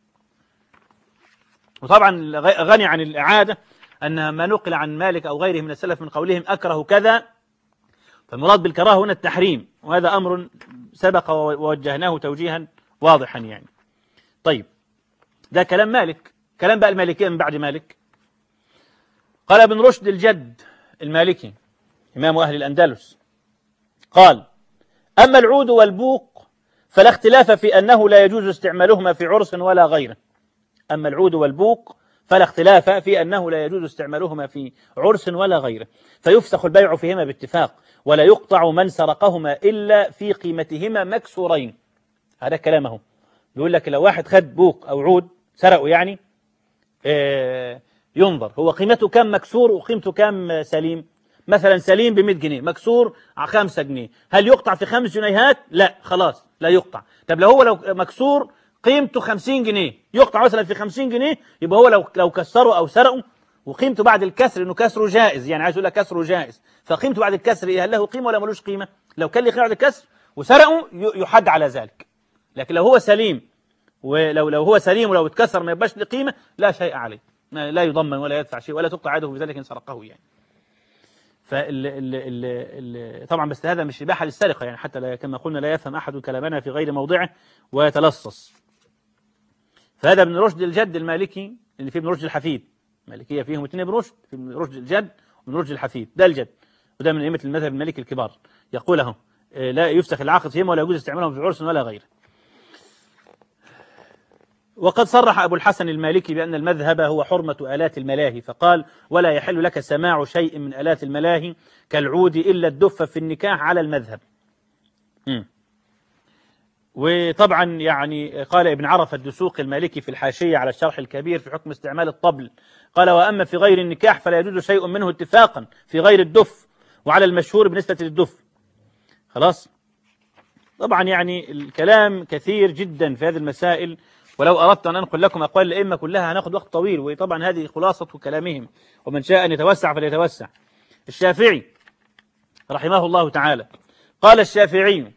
وطبعا غني عن الإعادة أن ما نقل عن مالك أو غيره من السلف من قولهم أكره كذا، فالمراد بالكراهة هنا التحريم، وهذا أمر سبق ووجهناه توجيها واضحا يعني. طيب، ده كلام مالك. كلام بقى المالكية من بعد مالك، قال ابن رشد الجد المالكي إمام أهل الأندلس قال أما العود والبوق فلا اختلاف في أنه لا يجوز استعمالهما في عرس ولا غيره. أما العود والبوق فلا اختلاف في أنه لا يجوز استعمالهما في عرس ولا غيره، فيفسخ البيع فيهما باتفاق، ولا يقطع من سرقهما إلا في قيمتهما مكسورين. هذا كلامه، بيقول لك لو واحد خد بوق أو عود سرقه يعني ينظر هو قيمته كم مكسور وقيمته كم سليم. مثلا سليم ب100 جنيه، مكسور على 5 جنيه، هل يقطع في 5 جنيهات؟ لا، خلاص لا يقطع. طب لو مكسور قيمته 50 جنيه يقطع مثلا في 50 جنيه، يبقى هو لو كسره أو سرقه وقيمته بعد الكسر، إنه كسره جائز يعني، عايز أقول لك كسره جائز، فقيمته بعد الكسر هل له قيمة ولا ملوش قيمة؟ لو كان له قيمة بعد الكسر وسرقه يحد على ذلك. لكن لو هو سليم، ولو هو سليم ولو اتكسر ما يبقاش له قيمة، لا شيء عليه، لا يضمن ولا يدفع شيء ولا تقطع يده بذلك إن سرقه يعني. طبعا بس هذا مش إباحة للسرقة يعني، حتى كما قلنا لا يفهم أحد كلامنا في غير موضعه ويتلصص. فهذا ابن رشد الجد المالكي اللي فيه ابن رشد الحفيد، مالكية فيهم 2 ابن رشد، في ابن رشد الجد وابن رشد الحفيد، ده الجد، وده من أئمة المذهب المالكي الكبار، يقول له لا يفسخ العقد فيهما ولا يجوز استعمالهم في عرس ولا غيره. وقد صرح أبو الحسن المالكي بأن المذهب هو حرمة آلات الملاهي، فقال ولا يحل لك سماع شيء من آلات الملاهي كالعود إلا الدف في النكاح على المذهب. وطبعا يعني قال ابن عرفة الدسوقي المالكي في الحاشية على الشرح الكبير في حكم استعمال الطبل، قال وأما في غير النكاح فلا يجوز شيء منه اتفاقا في غير الدف، وعلى المشهور بالنسبة للدف. خلاص. طبعا يعني الكلام كثير جدا في هذه المسائل، ولو أردت أن أنقل لكم أقوال الأئمة كلها هناخد وقت طويل، وطبعا هذه خلاصة كلامهم، ومن شاء أن يتوسع فليتوسع. الشافعي رحمه الله تعالى قال الشافعي: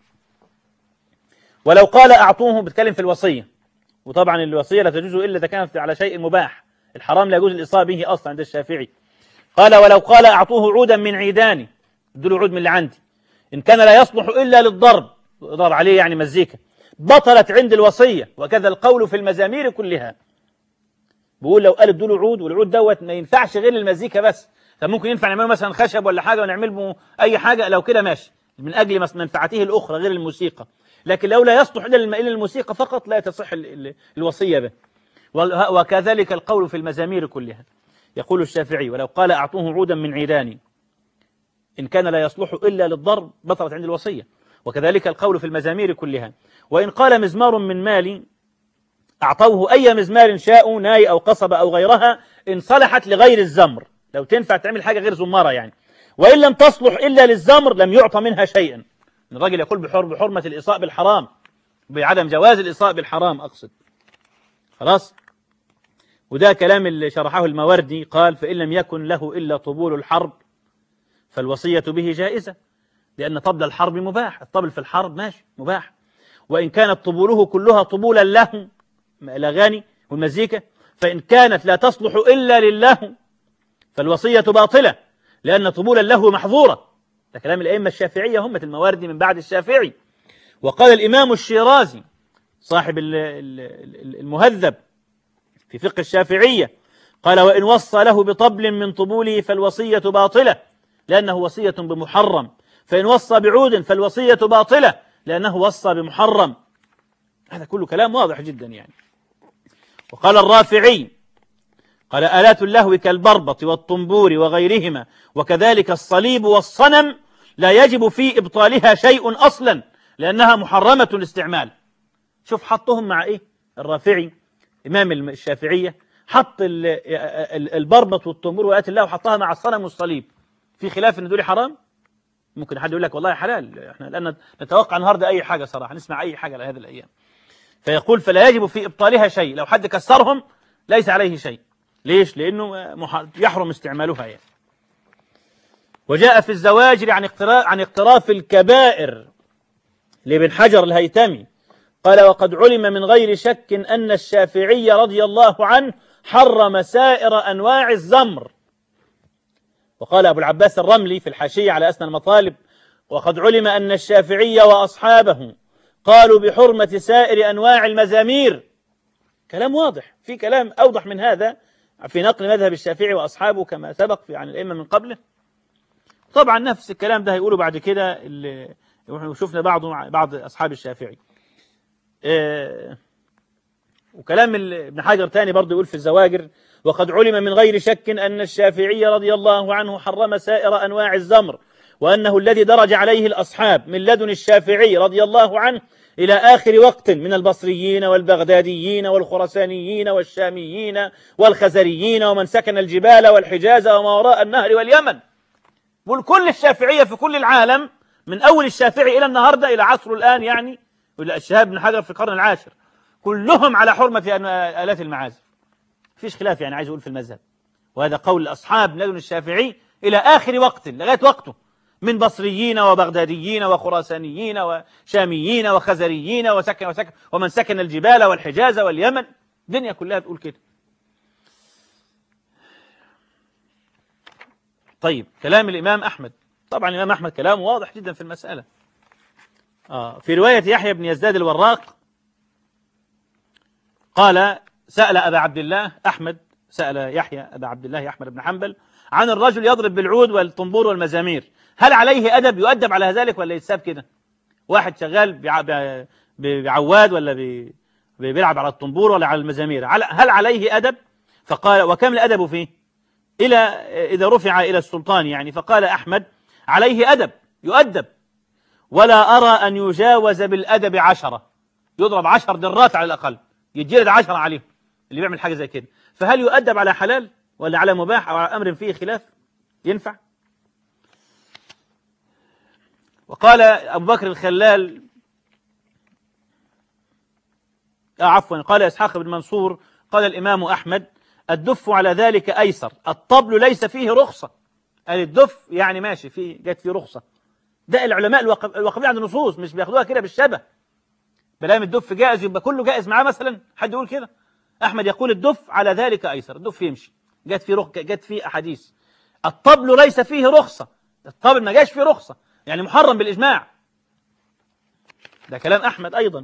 ولو قال أعطوه، بتكلم في الوصية، وطبعا الوصية لا تجوز إلا إذا كانت على شيء مباح، الحرام لا يجوز الإصابة به أصلا عند الشافعي. قال: ولو قال أعطوه عودا من عيداني، ادوا له عود من اللي عندي، إن كان لا يصلح إلا للضرب، ضرب عليه يعني مزيكا، بطلت عند الوصية، وكذا القول في المزامير كلها. بيقول لو قال ادوا له عود، والعود دوت ما ينفعش غير المزيكا بس، فممكن ينفع نعمله مثلا خشب ولا حاجة ونعمل به أي حاجة، لو كده ماشي من أجل منفعته الأخرى غير الموسيقى، لكن لو لا يصلح إلا الموسيقى فقط لا تصح الوصية به. وكذلك القول في المزامير كلها. يقول الشافعي: ولو قال أعطوه عودا من عيدان إن كان لا يصلح إلا للضرب بطلت عند الوصية، وكذلك القول في المزامير كلها. وإن قال مزمار من مالي أعطوه أي مزمار شاءوا، ناي أو قصب أو غيرها، إن صلحت لغير الزمر، لو تنفع تعمل حاجة غير زمارة يعني، وإن لم تصلح إلا للزمر لم يعطى منها شيئا. الراجل يقول بحرمة الإصاء بالحرام، بعدم جواز الإصاء بالحرام أقصد. خلاص. وده كلام اللي شرحه الماوردي، قال: فإن لم يكن له إلا طبول الحرب فالوصية به جائزة، لأن طبل الحرب مباح، الطبل في الحرب ماشي مباح. وإن كانت طبوله كلها طبولا له، الأغاني والمزيكا، فإن كانت لا تصلح إلا لله فالوصية باطلة، لأن طبول اللهو محظورة. ده كلام الأئمة الشافعية، هم الماوردي من بعد الشافعي. وقال الإمام الشيرازي صاحب المهذب في فقه الشافعية، قال: وإن وصى له بطبل من طبوله فالوصية باطلة لأنه وصية بمحرم، فإن وصى بعود فالوصية باطلة لأنه وصى بمحرم. هذا كله كلام واضح جدا يعني. وقال الرافعي: قال: آلات اللهو كالبربط والطنبور وغيرهما، وكذلك الصليب والصنم، لا يجب في إبطالها شيء أصلا لأنها محرمة الاستعمال. شوف حطهم مع إيه الرافعي إمام الشافعية، حط البربط والطنبور وآلات اللهو وحطها مع الصنم والصليب. في خلاف إن دول حرام؟ ممكن حد يقول لك والله حلال، احنا لأن نتوقع النهارده أي حاجة صراحة، نسمع أي حاجة لهذه الأيام. فيقول: فلا يجب في إبطالها شيء، لو حد كسرهم ليس عليه شيء. ليش؟ لأنه يحرم استعمالها يعني. وجاء في الزواجر عن اقتراف الكبائر لابن حجر الهيثمي، قال: وقد علم من غير شك أن الشافعي رضي الله عنه حرم سائر أنواع الزمر. وقال أبو العباس الرملي في الحاشية على أسنى المطالب: وقد علم أن الشافعي وأصحابه قالوا بحرمة سائر أنواع المزامير. كلام واضح، في كلام أوضح من هذا في نقل مذهب الشافعي وأصحابه كما سبق في عن الأئمة من قبله. طبعا نفس الكلام ده هيقولوا بعد كده وشفنا بعض أصحاب الشافعي. وكلام ابن حجر تاني برضه يقول في الزواجر: وقد علم من غير شك أن الشافعي رضي الله عنه حرم سائر أنواع الزمر، وأنه الذي درج عليه الأصحاب من لدن الشافعي رضي الله عنه إلى آخر وقت من البصريين والبغداديين والخرسانيين والشاميين والخزريين ومن سكن الجبال والحجاز وما وراء النهر واليمن. كل الشافعية في كل العالم من أول الشافعي إلى النهاردة إلى عصر الآن يعني، الشهاب بن حجر في القرن العاشر، كلهم على حرمة آلات المعازف، فيش خلاف يعني، عايز أقول في المذهب. وهذا قول أصحاب لدن الشافعي إلى آخر وقت، لغاية وقته، من بصريين وبغداديين وخراسانيين وشاميين وخزريين ومن سكن الجبال والحجاز واليمن، الدنيا كلها تقول كده. طيب كلام الإمام أحمد، طبعا الإمام أحمد كلامه واضح جدا في المسألة. في رواية يحيى بن يزداد الوراق قال: سأل أبا عبد الله أحمد، سأل يحيى أبا عبد الله أحمد بن حنبل عن الرجل يضرب بالعود والطنبور والمزامير، هل عليه أدب يؤدب على ذلك ولا يتساب كده؟ واحد شغال بعواد ولا بيلعب على الطنبور ولا على المزامير، هل عليه أدب؟ فقال: وكم الأدب فيه؟ إذا رفع إلى السلطان يعني. فقال أحمد: عليه أدب يؤدب، ولا أرى أن يجاوز بالأدب 10، يضرب 10 درات على الأقل، يتجلد 10 عليه اللي بيعمل حاجة زي كده. فهل يؤدب على حلال ولا على مباح أو على أمر فيه خلاف؟ ينفع؟ وقال أبو بكر الخلال عفوا قال إسحاق بن منصور قال الإمام أحمد الدف على ذلك أيسر، الطبل ليس فيه رخصة. قال الدف يعني ماشي فيه، جت فيه رخصة. ده العلماء الواقفين عند النصوص مش بياخدوها كده بالشبه. بلام الدف جائز يبقى كله جائز معاه مثلا، حد يقول كده؟ أحمد يقول الدف على ذلك أيسر، الدف يمشي، جت فيه أحاديث. الطبل ليس فيه رخصة، الطبل ما جاش فيه رخصة، يعني محرم بالإجماع. ده كلام أحمد أيضا.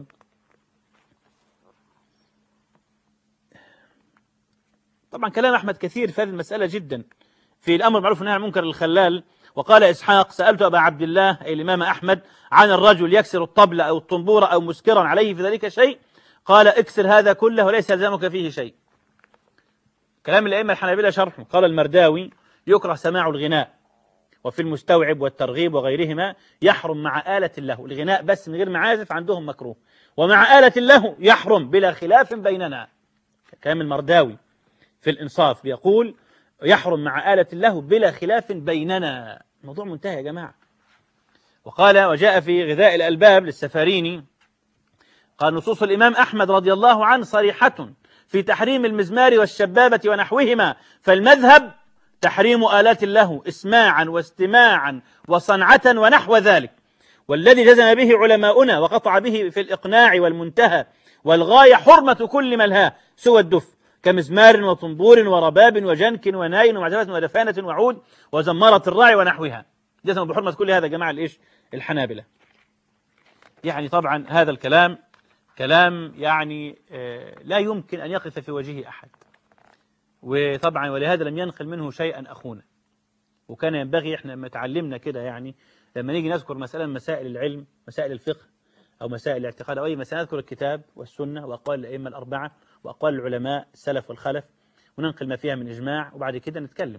طبعا كلام أحمد كثير في هذه المسألة جدا، في الأمر بالمعروف والنهي عن المنكر للخلال. وقال إسحاق سألت أبا عبد الله أي الإمام أحمد عن الرجل يكسر الطبل أو الطنبور أو مسكرا عليه في ذلك شيء؟ قال اكسر هذا كله وليس يلزمك فيه شيء. كلام الأئمة الحنابلة شرح. قال المرداوي يكره سماع الغناء، وفي المستوعب والترغيب وغيرهما يحرم مع آلة اللهو. الغناء بس من غير معازف عندهم مكروه، ومع آلة اللهو يحرم بلا خلاف بيننا. كلام المرداوي في الإنصاف بيقول يحرم مع آلة اللهو بلا خلاف بيننا. الموضوع منتهي يا جماعة. وقال وجاء في غذاء الألباب للسفاريني قال نصوص الإمام أحمد رضي الله عنه صريحة في تحريم المزمار والشبابة ونحوهما، فالمذهب تحريم آلات اللهو إسماعا واستماعا وصنعة ونحو ذلك، والذي جزم به علماؤنا وقطع به في الإقناع والمنتهى والغاية حرمة كل ملهى سوى الدف كمزمار وطنبور ورباب وجنك وناي ومعزفة ودفانة وعود وزمارة الراعي ونحوها. جزم بحرمة كل هذا جماعة الحنابلة. يعني طبعا هذا الكلام كلام يعني لا يمكن أن يقف في وجهه أحد. وطبعا ولهذا لم ينقل منه شيئا أخونا. وكان ينبغي إحنا لما تعلمنا كده، يعني لما نيجي نذكر مسألة مسائل العلم، مسائل الفقه أو مسائل الاعتقاد أو أي مسائل، نذكر الكتاب والسنة وأقوال الأئمة الأربعة وأقوال العلماء السلف والخلف وننقل ما فيها من إجماع، وبعد كده نتكلم.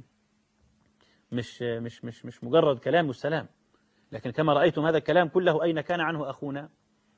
مش مجرد كلام والسلام. لكن كما رأيتم هذا الكلام كله أين كان عنه أخونا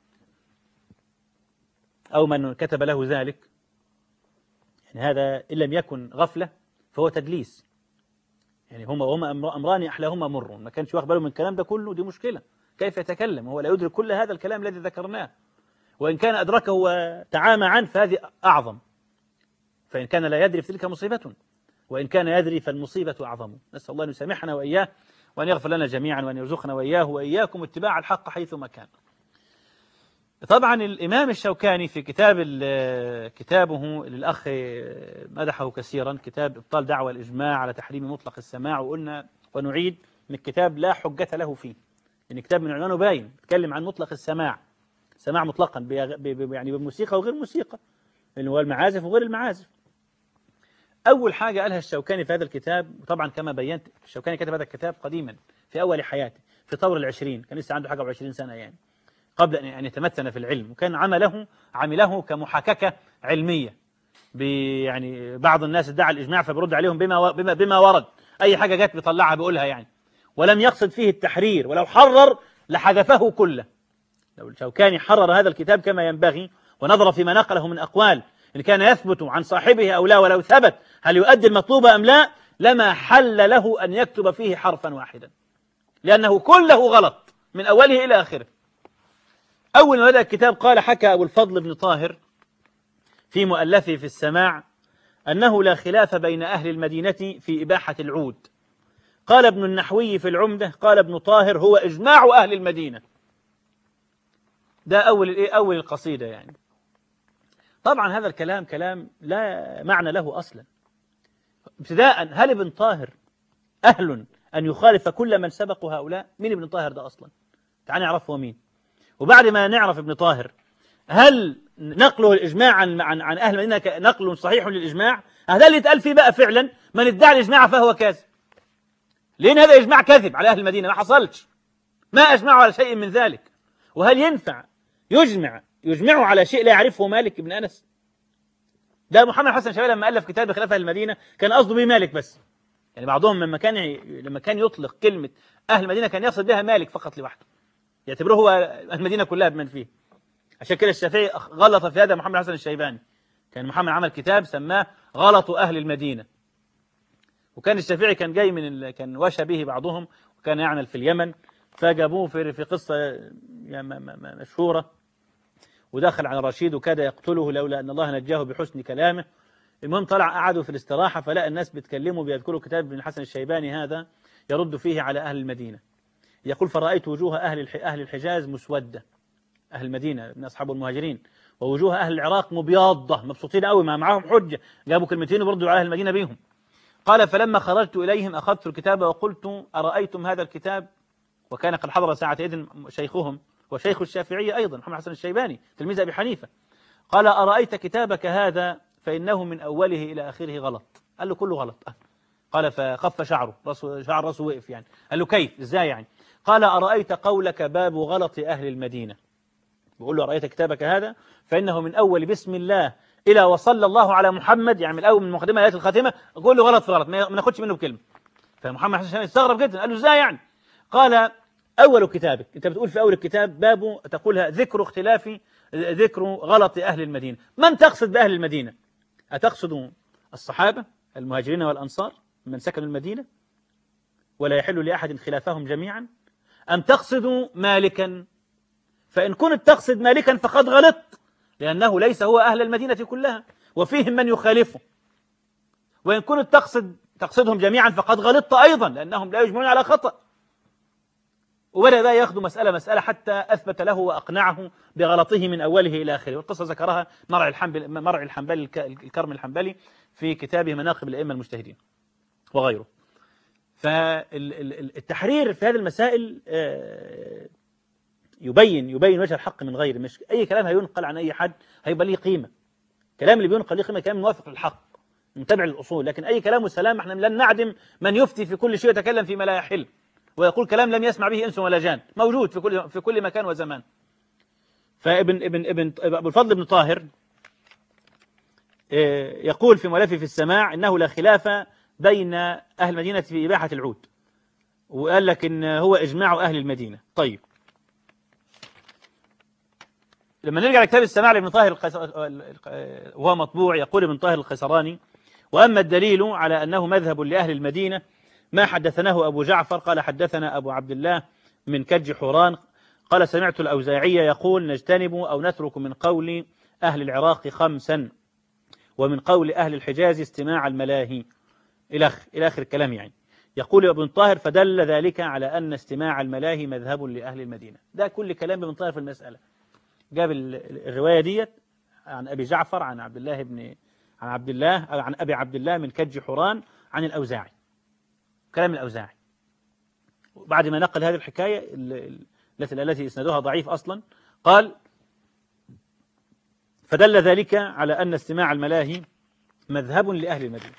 أو من كتب له ذلك؟ يعني هذا إن لم يكن غفلة فهو تدليس. يعني هما أمران أحلاهما مر، ما كانش واخد باله من الكلام ده كله، دي مشكلة. كيف يتكلم هو لا يدرك كل هذا الكلام الذي ذكرناه؟ وإن كان أدركه وتعامى عنه فهذه أعظم. فإن كان لا يدري فتلك مصيبة، وإن كان يدري فالمصيبة أعظم. نسأل الله أن يسامحنا وإياه وأن يغفر لنا جميعا وأن يرزقنا وإياه وإياكم اتباع الحق حيثما كان. طبعا الإمام الشوكاني في كتابه للأخ مدحه كثيرا، كتاب إبطال دعوى الإجماع على تحريم مطلق السماع، وقلنا ونعيد أن الكتاب لا حجة له فيه، إن كتاب من عنوانه باين يتكلم عن مطلق السماع، سماع مطلقا يعني بالموسيقى وغير الموسيقى، اللي هو المعازف وغير المعازف. أول حاجة قالها الشوكاني في هذا الكتاب، وطبعا كما بينت الشوكاني كتب هذا الكتاب قديما في أول حياته في طور 20، كان لسه عنده حاجة و20 سنة يعني، قبل أن يتمثل في العلم. وكان عمله كمحاككة علمية، يعني بعض الناس ادعى الإجماع فبرد عليهم بما ورد، أي حاجة جت بيطلعها بيقولها يعني، ولم يقصد فيه التحرير، ولو حرر لحذفه كله. لو الشوكاني حرر هذا الكتاب كما ينبغي ونظر فيما نقله من أقوال إن كان يثبت عن صاحبه أو لا، ولو ثبت هل يؤدي المطلوب أم لا، لما حل له أن يكتب فيه حرفا واحدا، لأنه كله غلط من أوله إلى آخره. أول ما بدأ الكتاب قال حكى أبو الفضل بن طاهر في مؤلفه في السماع أنه لا خلاف بين أهل المدينة في إباحة العود. قال ابن النحوي في العمدة قال ابن طاهر هو إجماع أهل المدينة. ده أول القصيدة يعني. طبعا هذا الكلام كلام لا معنى له أصلا. ابتداء، هل ابن طاهر أهل أن يخالف كل من سبقوا هؤلاء؟ مين ابن طاهر ده أصلا؟ تعال نعرف هو مين. وبعد ما نعرف ابن طاهر، هل نقله الإجماع عن أهل المدينة نقل صحيح للإجماع؟ هذا اللي اتقال فيه بقى فعلا من ادعى الإجماع فهو كاذب، لأن هذا إجماع كذب على أهل المدينة، ما حصلش، ما أجمعوا على شيء من ذلك. وهل ينفع يجمعوا على شيء لا يعرفه مالك بن أنس؟ ده محمد حسن شوالي لما ألف كتاب بخلاف أهل المدينة كان قصده به مالك بس، يعني بعضهم لما كان يطلق كلمة أهل المدينة كان يقصد بها مالك فقط لوحده، يعتبره هو المدينة كلها بمن فيه. عشان كده الشافعي غلط في هذا محمد حسن الشيباني، كان محمد عمل كتاب سماه غلط أهل المدينة. وكان الشافعي كان جاي كان وشى به بعضهم، وكان يعمل في اليمن، فجابوه في قصة مشهورة، ودخل على رشيد وكاد يقتله لولا أن الله نجاه بحسن كلامه. المهم طلع قعدوا في الاستراحة، فلقى الناس بيتكلموا بيذكروا كتاب ابن الحسن الشيباني هذا يرد فيه على أهل المدينة. يقول: فرأيت وجوه أهل الحجاز مسودة، أهل المدينة من أصحاب المهاجرين، ووجوه أهل العراق مبياضة، مبسوطين قوي، ما معهم حجة، جابوا كلمتين وبردوا على أهل المدينة بيهم. قال: فلما خرجت إليهم أخذت الكتاب وقلت: أرأيتم هذا الكتاب؟ وكان قد حضر ساعتئذ شيخهم وشيخ الشافعية أيضا محمد حسن الشيباني تلميذ أبي حنيفة. قال: أرأيت كتابك هذا فإنه من أوله إلى آخره غلط. قال له: كله غلط. قال: فخف شعر رأسه وقف يعني. قال له: كيف؟ إزاي يعني؟ قال: أرأيت قولك باب غلط أهل المدينة. بيقول له: أرأيت كتابك هذا فإنه من أول بسم الله إلى وصلى الله على محمد، يعني من أول من المقدمة آيات الخاتمة، أقول له غلط في غلط، ما ناخدش منه بكلمة. فمحمد حسن الشيباني استغرب جدا، قال له: إزاي يعني؟ قال: أول كتابك، أنت بتقول في أول الكتاب باب تقولها ذكر غلط أهل المدينة. من تقصد بأهل المدينة؟ أتقصد الصحابة المهاجرين والأنصار من سكنوا المدينة ولا يحل لأحد خلافهم جميعا؟ أم تقصد مالكا؟ فإن كنت تقصد مالكا فقد غلطت، لأنه ليس هو أهل المدينة كلها وفيهم من يخالفه. وإن كنت تقصدهم جميعا فقد غلطت أيضا، لأنهم لا يجمعون على خطأ. وبدأ بقى ياخذ مسألة حتى أثبت له وأقنعه بغلطه من أوله إلى آخره. والقصة ذكرها مرعي الحنبلي الكرم الحنبلي في كتابه مناقب الأئمة المجتهدين وغيره. فالتحرير في هذه المسائل يبين وجه الحق من غيره. مش أي كلام هينقل عن أي حد هيبقى ليه قيمة. الكلام اللي بينقل ليه قيمة كلام موافق للحق متبع للأصول. لكن أي كلام والسلام، احنا لن نعدم من يفتي في كل شيء يتكلم فيما لا يحل ويقول كلام لم يسمع به إنس ولا جان، موجود في كل مكان وزمان. فابن أبو الفضل بن طاهر يقول في ملفه في السماع إنه لا خلاف بين أهل المدينة في إباحة العود، وقال لك إن هو إجماع أهل المدينة. طيب، لما نرجع لكتاب السماع لابن طاهر وهو مطبوع، يقول ابن طاهر الخيسراني: وأما الدليل على أنه مذهب لأهل المدينة ما حدثناه أبو جعفر قال: حدثنا أبو عبد الله من كج حوران قال: سمعت الأوزاعي يقول: نجتنب أو نترك من قول أهل العراق 5 ومن قول أهل الحجاز استماع الملاهي، إلى آخر الكلام يعني. يقول ابن طاهر: فدل ذلك على أن استماع الملاهي مذهب لأهل المدينة. ده كل كلام ابن طاهر في المسألة. جاب الرواية ديت عن أبي جعفر عن أبي عبد الله من كج حوران عن الأوزاعي، كلام الأوزاعي. بعد ما نقل هذه الحكاية التي إسنادها ضعيف أصلا، قال: فدل ذلك على أن استماع الملاهي مذهب لأهل المدينة.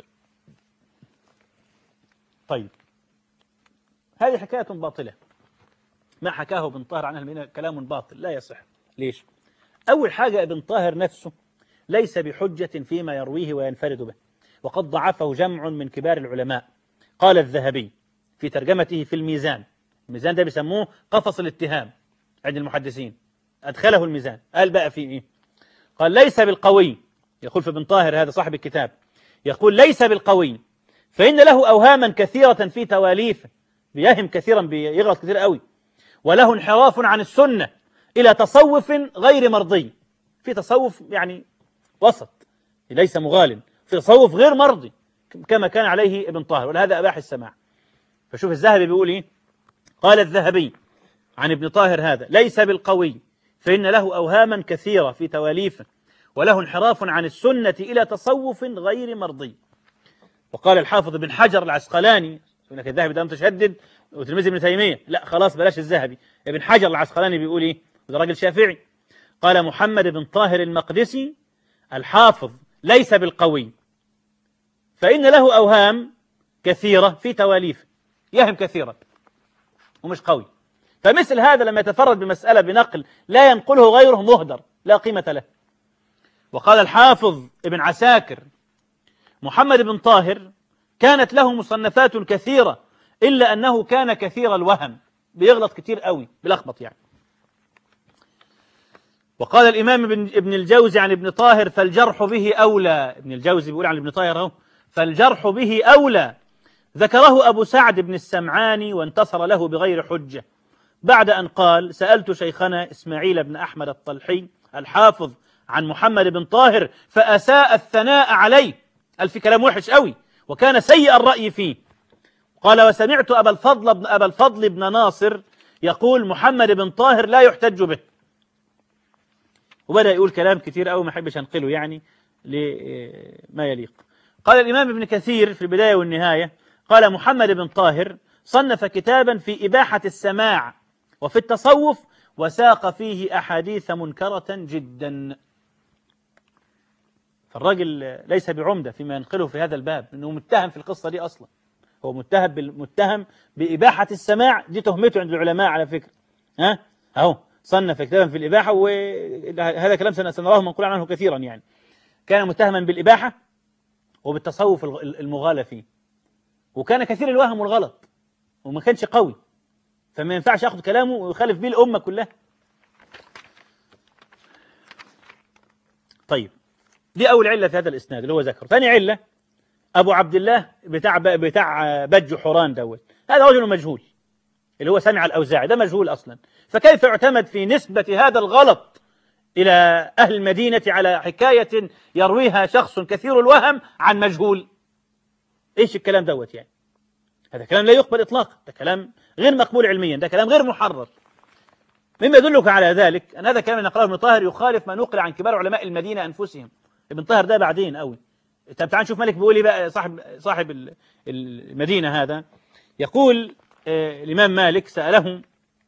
طيب، هذه حكاية باطلة. ما حكاه ابن طاهر عن أهل المدينة كلام باطل لا يصح. ليش؟ أول حاجة، ابن طاهر نفسه ليس بحجة فيما يرويه وينفرد به، وقد ضعفه جمع من كبار العلماء. قال الذهبي في ترجمته في الميزان ده بيسموه قفص الاتهام عند المحدثين، أدخله الميزان. قال بقى في إيه؟ قال: ليس بالقوي. يقول في ابن طاهر هذا صاحب الكتاب، يقول: ليس بالقوي، فإن له أوهاما كثيرة في تواليفه، بيهم كثيرا، بيغلط كثير قوي، وله انحراف عن السنة إلى تصوف غير مرضي. في تصوف يعني وسط، ليس مغال، في تصوف غير مرضي كما كان عليه ابن طاهر، ولهذا أباح السماع. فشوف الذهبي بيقول إيه؟ قال الذهبي عن ابن طاهر هذا: ليس بالقوي، فإن له أوهاما كثيرة في تواليفه، وله انحراف عن السنة إلى تصوف غير مرضي. وقال الحافظ ابن حجر العسقلاني، هناك الذهبي ده متشدد وتلميذ ابن تيمية، لا خلاص بلاش الذهبي، ابن حجر العسقلاني بيقول إيه؟ وده راجل شافعي. قال محمد بن طاهر المقدسي الحافظ: ليس بالقوي، فإن له أوهام كثيرة في تواليفه، يهم كثيرا ومش قوي. فمثل هذا لما يتفرد بمسألة بنقل لا ينقله غيره مهدر لا قيمة له. وقال الحافظ ابن عساكر: محمد بن طاهر كانت له مصنفات كثيرة إلا أنه كان كثير الوهم، بيغلط كتير قوي، بلخبط يعني. وقال الإمام ابن الجوزي عن ابن طاهر: فالجرح به أولى. ابن الجوزي بيقول عن ابن طاهر اهو: فالجرح به أولى. ذكره أبو سعد بن السمعاني وانتصر له بغير حجة. بعد أن قال: سألت شيخنا إسماعيل بن أحمد الطلحي الحافظ عن محمد بن طاهر فأساء الثناء عليه، قال في كلام وحش قوي وكان سيء الرأي فيه. قال: وسمعت أبا الفضل بن ناصر يقول: محمد بن طاهر لا يحتج به. وبدأ يقول كلام كتير قوي ما أحبش أنقله يعني لما يليق. قال الإمام ابن كثير في البداية والنهاية، قال: محمد بن طاهر صنف كتابا في إباحة السماع وفي التصوف وساق فيه أحاديث منكرة جدا. فالراجل ليس بعمدة فيما ينقله في هذا الباب، إنه متهم في القصة دي أصلا. هو متهم بإباحة السماع، دي تهمته عند العلماء على فكرة. أهو صنف كتابا في الإباحة، وهذا كلام سنراه منقول عنه كثيرا يعني. كان متهما بالإباحة وبالتصوف المغالى فيه، وكان كثير الوهم والغلط وما كانش قوي، فما ينفعش ياخذ كلامه ويخالف به الأمة كلها. طيب، دي أول علة في هذا الإسناد اللي هو ذكر. ثاني علة أبو عبد الله بتاع بج حوران دوت، هذا رجل مجهول اللي هو سمع الأوزاعي، ده مجهول أصلا. فكيف يعتمد في نسبة هذا الغلط إلى أهل المدينة على حكاية يرويها شخص كثير الوهم عن مجهول؟ إيش الكلام دوت يعني؟ هذا كلام لا يقبل إطلاقا، ده كلام غير مقبول علميا، ده كلام غير محرر. مما يدلك على ذلك أن هذا كلام نقله ابن طاهر يخالف ما نقل عن كبار علماء المدينة أنفسهم. ابن طاهر ده بعدين قوي. طب تعال نشوف مالك بيقول ايه بقى. صاحب المدينة هذا يقول: الإمام مالك سأله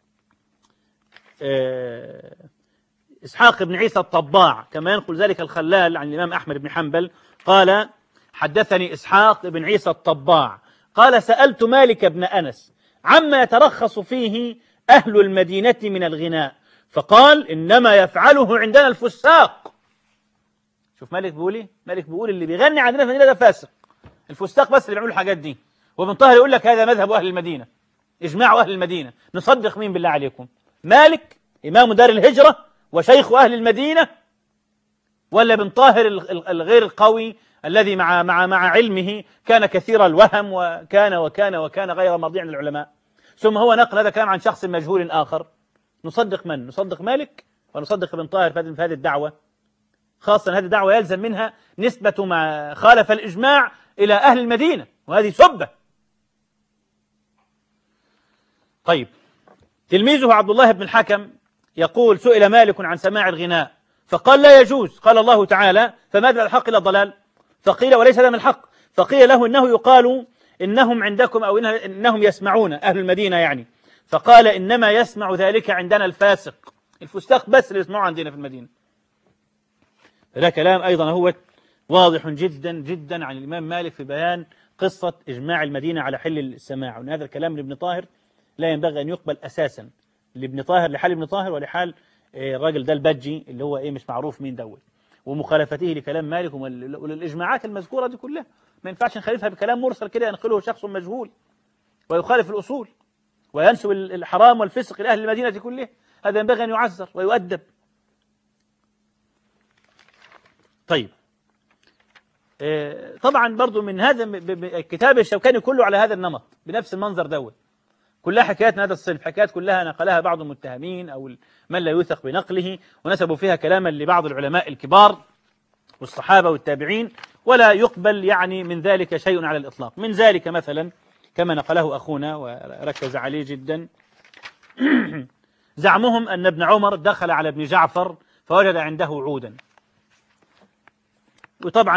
إسحاق بن عيسى الطباع، كما ينقل ذلك الخلال عن الإمام أحمد بن حنبل، قال: حدثني إسحاق بن عيسى الطباع قال: سألت مالك بن أنس عما يترخص فيه أهل المدينة من الغناء، فقال: إنما يفعله عندنا الفساق. شوف مالك بيقول ايه؟ مالك بيقول اللي بيغني عندنا في المدينة ده فاسق، الفساق بس اللي بيعملوا الحاجات دي. وابن طاهر يقول لك هذا مذهب أهل المدينة، إجماع أهل المدينة. نصدق مين بالله عليكم؟ مالك إمام دار الهجرة وشيخ أهل المدينة، ولا ابن طاهر الغير القوي الذي مع علمه كان كثير الوهم وكان غير مرضي للعلماء؟ ثم هو نقل هذا كلام عن شخص مجهول آخر. نصدق من؟ نصدق مالك ونصدق ابن طاهر في هذه الدعوة؟ خاصة هذه الدعوة يلزم منها نسبة ما خالف الإجماع إلى أهل المدينة، وهذه سبة. طيب، تلميذه عبد الله بن الحكم يقول: سئل مالك عن سماع الغناء فقال: لا يجوز، قال الله تعالى: فماذا الحق إلى الضلال؟ فقيل: وليس هذا من الحق. فقيل له: إنه يقال إنهم عندكم، أو إنهم يسمعون، أهل المدينة يعني. فقال: إنما يسمع ذلك عندنا الفاسق، الفساق بس اللي يسمعوا عندنا في المدينة. هذا كلام أيضا هو واضح جدا جدا عن الإمام مالك في بيان قصة إجماع المدينة على حل السماع، وأن هذا الكلام لابن طاهر لا ينبغي أن يقبل أساسا، لابن طاهر، لحال ابن طاهر ولحال الراجل ده البجي اللي هو مش معروف مين دوت، ومخالفته لكلام مالك وللإجماعات المذكورة دي كلها. ما ينفعش نخالفها بكلام مرسل كده ينقله شخص مجهول ويخالف الأصول وينسب الحرام والفسق لأهل المدينة كلها. هذا ينبغي أن يعزر ويؤدب. طيب، طبعا برضو من هذا الكتاب الشوكاني كله على هذا النمط بنفس المنظر دوت، كلها حكايات من هذا الصنف، حكايات كلها نقلها بعض المتهمين أو من لا يوثق بنقله، ونسبوا فيها كلاما لبعض العلماء الكبار والصحابة والتابعين، ولا يقبل يعني من ذلك شيء على الإطلاق. من ذلك مثلا كما نقله أخونا وركز عليه جدا زعمهم أن ابن عمر دخل على ابن جعفر فوجد عنده عودا. وطبعا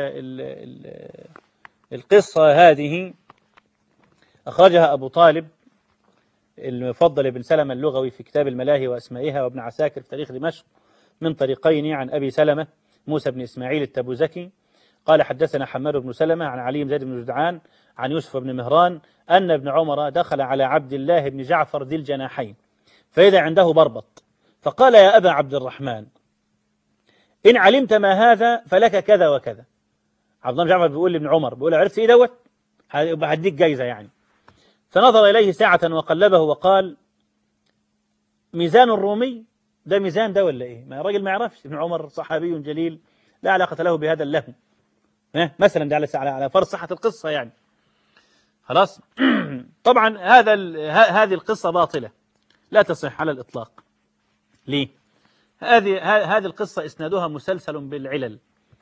القصة هذه أخرجها أبو طالب المفضل بن سلمة اللغوي في كتاب الملاهي وأسمائها، وابن عساكر في تاريخ دمشق من طريقين عن أبي سلمة موسى بن إسماعيل التبوزكي قال: حدثنا حماد بن سلمة عن علي بن زيد بن جدعان عن يوسف بن مهران أن ابن عمر دخل على عبد الله بن جعفر ذي الجناحين فإذا عنده بربط، فقال: يا أبا عبد الرحمن، إن علمت ما هذا فلك كذا وكذا. عبد الله بن جعفر بيقول لابن عمر، بيقول: عرفت إيه دوت؟ هديك جايزة يعني. فنظر إليه ساعة وقلبه وقال: ميزان الرومي، ده ميزان ده ولا إيه؟ ما الراجل ما يعرفش، ابن عمر صحابي جليل لا علاقة له بهذا اللهو مثلا، ده على فرض صحة القصة يعني. خلاص. طبعا هذه القصة باطلة، لا تصح على الإطلاق. ليه؟ هذه القصة إسنادها مسلسل بالعلل.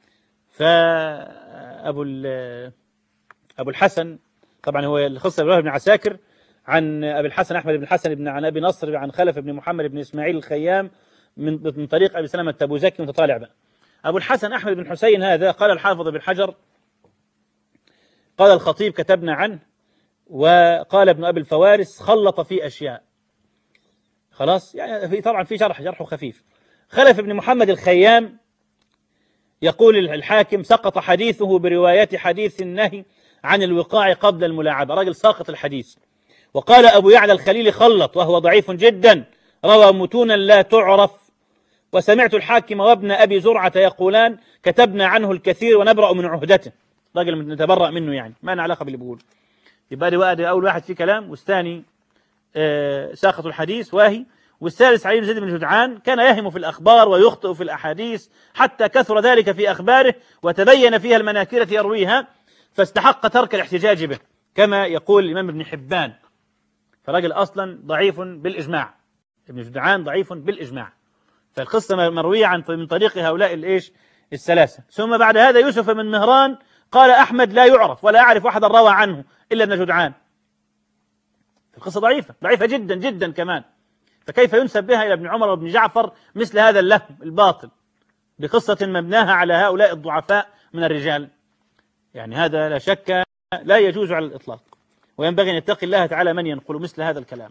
أبو الحسن، طبعا هو القصة رواه ابن عساكر عن أبي الحسن أحمد بن الحسن عن أبي نصر عن خلف بن محمد بن إسماعيل الخيام من طريق أبي سلمة التبوذكي، متطالع بقى. أبو الحسن أحمد بن حسين هذا قال الحافظ بن حجر، قال الخطيب كتبنا عنه، وقال ابن أبي الفوارس خلط في أشياء. خلاص يعني طبعا في جرحه خفيف. خلف بن محمد الخيام يقول الحاكم سقط حديثه برواية حديث النهي عن الوقاع قبل الملاعبة، راجل ساقط الحديث. وقال أبو يعلى الخليلي خلط وهو ضعيف جدا، روى متونا لا تعرف. وسمعت الحاكم وابن أبي زرعة يقولان كتبنا عنه الكثير ونبرأ من عهدته، راجل نتبرأ منه يعني ما له علاقة باللي بيقول. يبقى دي أول واحد فيه كلام، والثاني ساقط الحديث واهي. والثالث علي بن زيد بن جدعان كان يهم في الأخبار ويخطئ في الأحاديث حتى كثر ذلك في أخباره وتبين فيها المناكير التي يرويها، فاستحق ترك الاحتجاج به كما يقول الإمام ابن حبان. فراجل أصلا ضعيف بالإجماع، ابن جدعان ضعيف بالإجماع. فالقصة مروية من طريق هؤلاء الثلاثة. ثم بعد هذا يوسف بن مهران قال أحمد لا يعرف ولا أعرف أحدا روى عنه إلا ابن جدعان. القصة ضعيفة جدا جدا كمان. فكيف ينسب بها إلى ابن عمر وابن جعفر مثل هذا اللهم الباطل بقصة مبناها على هؤلاء الضعفاء من الرجال؟ يعني هذا لا شك لا يجوز على الإطلاق، وينبغي أن يتقي الله تعالى من ينقل مثل هذا الكلام.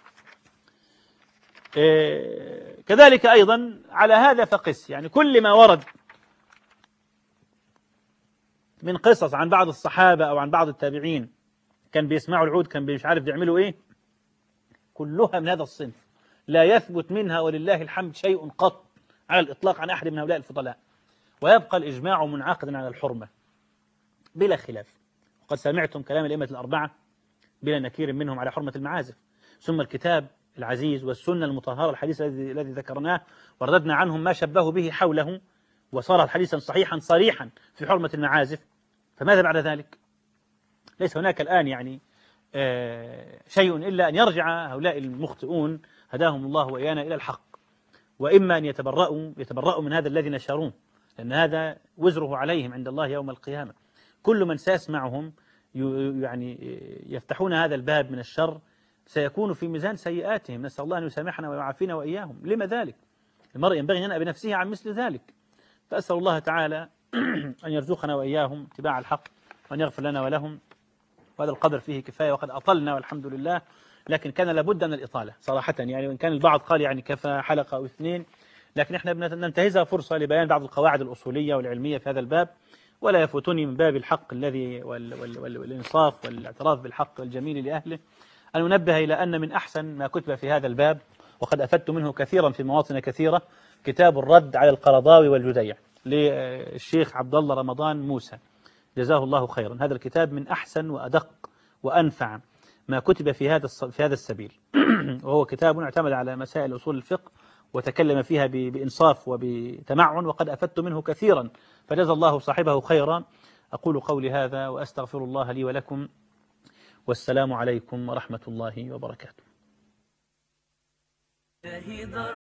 كذلك أيضا على هذا فقس، يعني كل ما ورد من قصص عن بعض الصحابة أو عن بعض التابعين كان بيسمعوا العود، كان مش عارف بيعملوا إيه، كلها من هذا الصنف، لا يثبت منها ولله الحمد شيء قط على الإطلاق عن أحد من هؤلاء الفضلاء، ويبقى الإجماع منعقدا على الحرمة بلا خلاف. وقد سمعتم كلام الأئمة الأربعة بلا نكير منهم على حرمة المعازف. ثم الكتاب العزيز والسنة المطهرة الحديث الذي ذكرناه ورددنا عنهم ما شبهوا به حوله، وصار حديثا صحيحا صريحا في حرمة المعازف. فماذا بعد ذلك؟ ليس هناك الآن يعني شيء إلا أن يرجع هؤلاء المخطئون هداهم الله وإيانا إلى الحق، وإما أن يتبرؤوا من هذا الذي نشروه، لأن هذا وزره عليهم عند الله يوم القيامة. كل من سيسمعهم يعني يفتحون هذا الباب من الشر سيكون في ميزان سيئاتهم، نسأل الله أن يسامحنا ويعافينا وإياهم. لما ذلك؟ المرء ينبغي أن ينأى بنفسه عن مثل ذلك. فأسأل الله تعالى أن يرزقنا وإياهم اتباع الحق وأن يغفر لنا ولهم. وهذا القدر فيه كفاية، وقد أطلنا والحمد لله، لكن كان لابد من الإطالة صراحة يعني. وإن كان البعض قال يعني كفى حلقة أو اثنين، لكن احنا بننتهزها فرصة لبيان بعض القواعد الأصولية والعلمية في هذا الباب. ولا يفوتني من باب الحق الذي والإنصاف والاعتراف بالحق والجميل لأهله أن ننبه إلى أن من أحسن ما كتب في هذا الباب، وقد أفدت منه كثيرا في مواطن كثيرة، كتاب الرد على القرضاوي والجديع للشيخ عبد الله رمضان موسى جزاه الله خيرا. هذا الكتاب من أحسن وأدق وأنفع ما كتب في هذا السبيل وهو كتاب اعتمد على مسائل أصول الفقه وتكلم فيها بإنصاف وبتمعن، وقد أفدت منه كثيرا، فجزا الله صاحبه خيرا. أقول قولي هذا وأستغفر الله لي ولكم، والسلام عليكم ورحمة الله وبركاته.